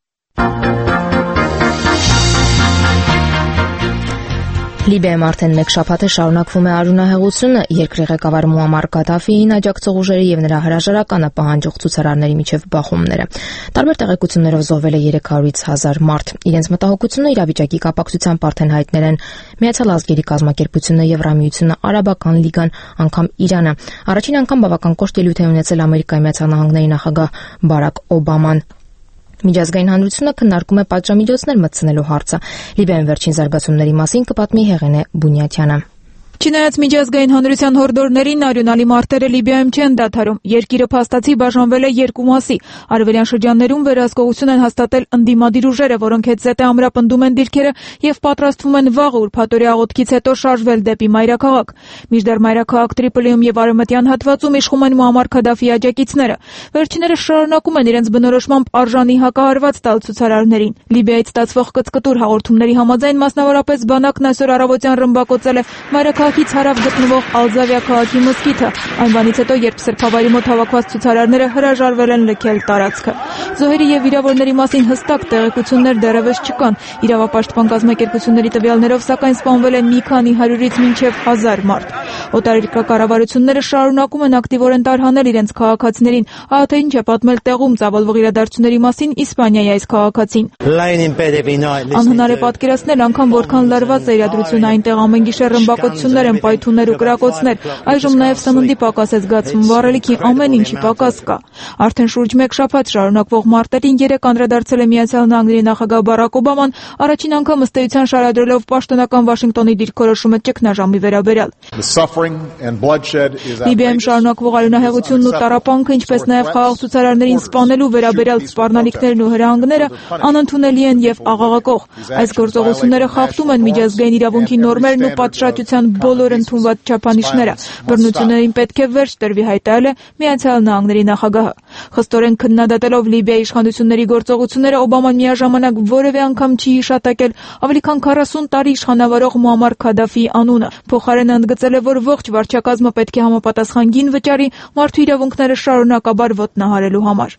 Լիբիայում արդեն մեկ շաբաթ է շարունակվում է արյունահեղությունը, երկրի ղեկավար Մուամար Կադաֆիին աջակցող ուժերի եւ նրա հրաժարականը պահանջող ցուցարարների միջև բախումները։ Տարբեր տեղեկություններով զոհվել է երեք հարյուրից հազար մարդ։ Իրենց մտահոգությունը իրավիճակի կապակցությամբ արդեն հայտնել են Միացյալ Ազգերի կազմակերպությունը, Եվրամիությունը, Արաբական լիգան, անգամ Իրանը։ Առաջին անգամ բավական կոշտ ելույթ է ունեցել Ամերիկայի Միացյալ Նահանգների նախագահ Բարակ Օբաման։ Միջազգային հանրությունը քննարկում է պատժամիջոցներ մտցնելու հարցը։ Լիբիայում վերջին զարգացումների մասին կպատմի Հեղենե Բունյաթյանը։ Չնայած միջազգային հանրության հորդորներին արյունալի մարտերը Լիբիայում չեն դադարում։ Երկիրը փաստացի բաժանվել է երկու մասի։ Արևելյան շրջաններում վերահսկողություն են հաստատել ընդդիմադիր ուժերը, որոնք հետզհետե ամրապնդում են դիրքերը եւ պատրաստվում են վաղը ուրբաթօրյա աղոթքից հետո շարժվել դեպի մայրաքաղաք։ Մինչդեռ մայրաքաղաք Տրիպոլիում եւ արևմտյան հատվածում իշխում են Մուամար Քադաֆիի աջակիցները։ Վերջիններս շարունակում են իրենց բնորոշմամբ արժանի հակահարված տալ ցուցարարներին։ Լիբիայից ստացվող կծկտուր հաղորդումների համաձայն մասնավորապես բանակն այսօր առավոտյան ռմբակոծել է մայրաքաղաք Քաղաքից հարավ գտնվող Ալզավիա քաղաքի մզկիթը, այն բանից հետո, երբ սրբավայրի մոտ հավաքված ցուցարարները հրաժարվել են լքել տարածքը։ Զոհերի եւ վիրավորների մասին հստակ տեղեկություններ դեռևս չկան։ Իրավապաշտպան կազմակերպությունների տվյալներով, սակայն սպանվել է մի քանի հարյուրից մինչև հազար մարդ։ Օտարերկրյա կառավարությունները շարունակում են ակտիվորեն տարհանել իրենց քաղաքացիներին, ահա թե ինչ է պատմել տեղում ծավալվող իրադարձությունների մասին Իսպանիայի այս քաղաքացին։ Անհնար է պատկերացնել անգամ որքան լարված է իրադրությունը այնտեղ ամեն գիշեր ռմբակոծություններ են, պայթուններ ու կրակոցներ։ Այժմ նաև սննդի պակաս է զգացվում, վառելիքի ամեն ինչի պակաս կա։ Արդեն շուրջ մեկ շաբաթ շարունակվող մարտերին երեք անդրադարձել է Միացյալ Նահանգների նախագահ Բարակ Օբաման, առաջին անգամ ըստ էության շարադրելով պաշտոնական Վաշինգտոնի դիրքորոշումը ճգնաժամի վերաբերյալ։ Լիբիայում շարունակվող արյունահեղությունն ու տառապանքը, ինչպես նաև խաղաղ ցուցարարներին սպանելու վերաբերյալ սպառնալիքներն ու հրահանգները անընդունելի են եւ աղաղակող։ Այս գործողությունները խախտում են միջազգային իրավունքի նորմերն ու պատշաճության բոլոր ընդունված չափանիշները։ Բռնություններին պետք է վերջ տրվի, հայտարարել է Միացյալ Նահանգների նախագահը։ Խստորեն քննադատելով Լիբիայի իշխանությունների գործողությունները, Օբաման միաժամանակ որևէ անգամ չի հիշատակել ավելի քան քառասուն տարի իշխանավարող Մուամար Քադաֆիի անունը։ Փոխարենը ընդգծել է, որ ողջ վարչակազմը պետք է համապատասխան գին վճարի մարդու իրավունքները շարունակաբար ոտնահարելու համար։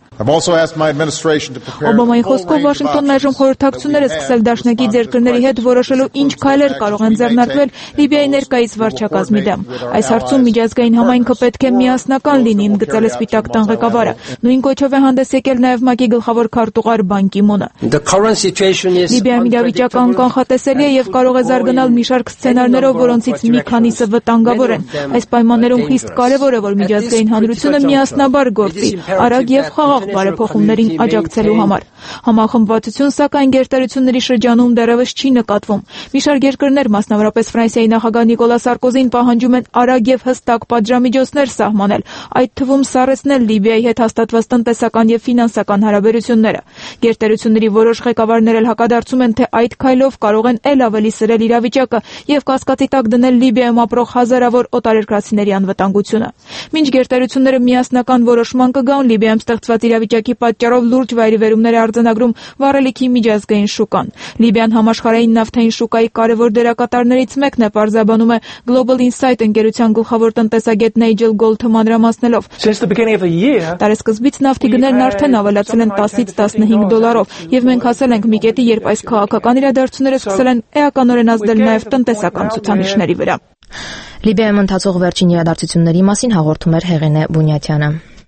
Օբամայի խոսքով Վաշինգտոնն այժմ խորհրդակցություններ է սկսել դաշնակից երկրների հետ, որոշելու ինչ քայլեր կարող են ձեռնարկվել Լիբիայի ներկայիս վարչակազմի դեմ։ Այս հարցում միջազգային համայնքը պետք է միասնական լինի, ընդգծել է Սպիտակ տան ղեկավարը։ Նույն կոչով է հանդես եկել նաև ՄԱԿ-ի գլխավոր քարտուղար Բան Կի Մունը։ Լիբիայում իրավիճակը անկանխատեսելի է եւ կարող է զարգանալ մի շարք սցենարներով, որոնցից մի քանիսը վտանգավոր են։ Այս պայմաններում խիստ կարեւոր է, որ միջազգային հանրությունը միասնաբար գործի, արագ եւ խաղաղ բարեփոխումներին աջակցելու համար։ Համախմբվածություն, սակայն, գերտերությունների շրջանում դեռևս չի նկատվում։ Մի շարք երկրներ, մասնավորապես Ֆրանսիայի նախագահ Նիկոլա Սարկոզին, պահանջում են արագ եւ հստակ պատժամիջոցներ սահմանել, այդ թվում սառեցնել Լիբիայի հետ հաստատված տնտեսական եւ ֆինանսական հարաբերությունները։ Գերտերությունների որոշ ղեկավարներ էլ հակադարձում են, թե այդ քայլով կարող են ել ավելի սրել իրավիճակը եւ կասկածի տակ դնել Լիբիայում ապրող հազարավոր օտարերկրացիների անվտանգությունը։ Մինչ գերտերությունները միասնական որոշման կգան, Լիբիայում ստեղծված իրավիճակի պատճառով լուրջ վայրիվերումներ է արձանագրում վառելիքի միջազգային շուկան։ Լիբիան համաշխարհային նավթային շուկայի կարևոր դերակատարներից մեկն է, պարզաբանում է Global Insight ընկերության գլխավոր տնտեսագետ Նայջել Գոլթը մանրամասնելով։ Տարեսկզբից նավթի գներն արդեն ավելացել են տասից տասնհինգ դոլարով, եւ մենք հասել ենք մի կետի, երբ այս քաղաքական իրադարձությունները սկսել են էականորեն ազդել նաեւ տնտեսական ցուցանիշների վրա։ Լիբիայում ընթացող վերջին իրադարձությունների մասին հաղորդում էր Հեղենե Բունյաթյանը։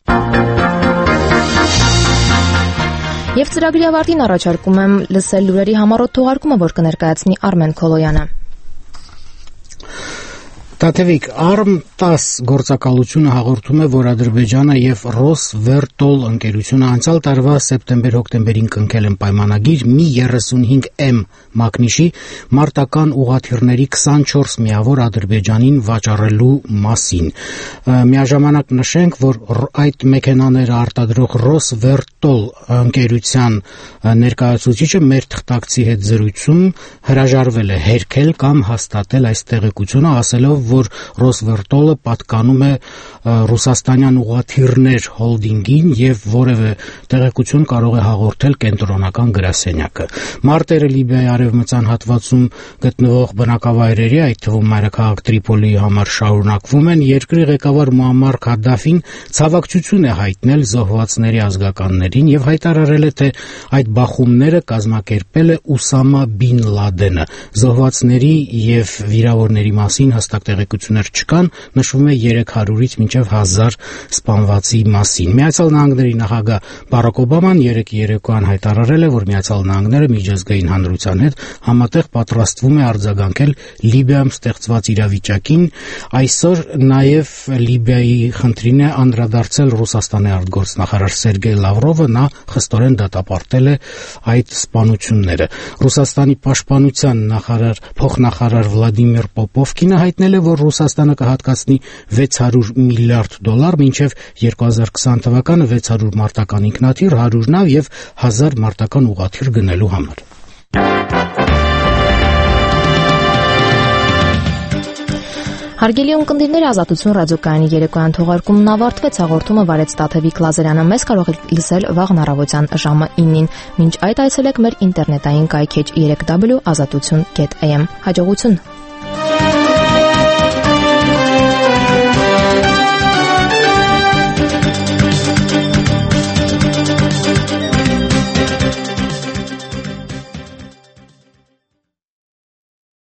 Եվ ծրագրի ավարտին առաջարկում եմ լսել լուրերի համառոտ թողարկումը, որ կներկայացնի Արմեն Քոլոյանը։ Տաթևիկ, Արմ տաս գործակալությունը հաղորդում է, որ Ադրբեջանը եւ Ռոսվերտոլ ընկերությունը անցյալ տարվա սեպտեմբեր-հոկտեմբերին կնքել են պայմանագիր մի երեսունհինգ էմ մակնիշի մարտական ուղաթիռների քսանչորս միավոր Ադրբեջանին վաճառելու մասին։ Միաժամանակ նշենք, որ այդ մեքենաները արտադրող Ռոսվերտոլ ընկերության ներկայացուցիչը մեր թղթակցի հետ զրույցում հրաժարվել է հերքել կամ հաստատել այս տեղեկությունը, ասելով, որ Ռոսվերտոլը պատկանում է ռուսաստանյան ուղաթիռներ հոլդինգին եւ որևէ տեղեկություն կարող է հաղորդել կենտրոնական գրասենյակը։ Մարտերը Լիբիայի արևմտյան հատվածում գտնվող բնակավայրերի, այդ թվում մայրաքաղաք Տրիպոլիի համար շարունակվում են։ Երկրի ղեկավար Մուամմար Քադաֆին ցավակցություն է հայտնել զոհվածների ազգականներին եւ հայտարարել է, թե այդ բախումները կազմակերպել է Ուսամա բին Լադենը։ Զոհվածների եւ վիրավորների մասին հստակ տեղեկություններ չկան, նշվում է երեք հարյուրից մինչև հազար սպանվածի մասին։ Միացյալ Նահանգների նախագահ Բարաք Օբաման երեկ երեկոյան հայտարարել է, որ Միացյալ Նահանգները միջազգային հանրության հետ համատեղ պատրաստվում է արձագանքել Լիբիայում ստեղծված իրավիճակին։ Այսօր նաև Լիբիայի խնդրին է անդրադարձել Ռուսաստանի արտգործնախարար Սերգեյ Լավրովը, նա խստորեն դատապարտել է այդ սպանությունները։ Ռուսաստանի պաշտպանության նախարար փոխնախարար Վլադիմիր Պոպովկինը հայտնել է, որ Ռուսաստանը կհատկացնի վեց հարյուր միլիարդ դոլար մինչև երկու հազար քսան թվականը վեց հարյուր մարտական ինքնաթիռ, հարյուր նավ եւ հազար մարտական ուղղաթիռ գնելու համար։ Հարգելի ունկնդիրներ, Ազատություն ռադիոկայանի երեկոյան թողարկումն ավարտվեց, հաղորդումը վարեց Տաթևիկ Լազարյանը, մեզ կարող եք լսել վաղն առավոտյան ժամը իննին։ Մինչ այդ այցելեք մեր ինտերնետային կայքեջ երեք w ազատություն կետ am։ Հաջողություն։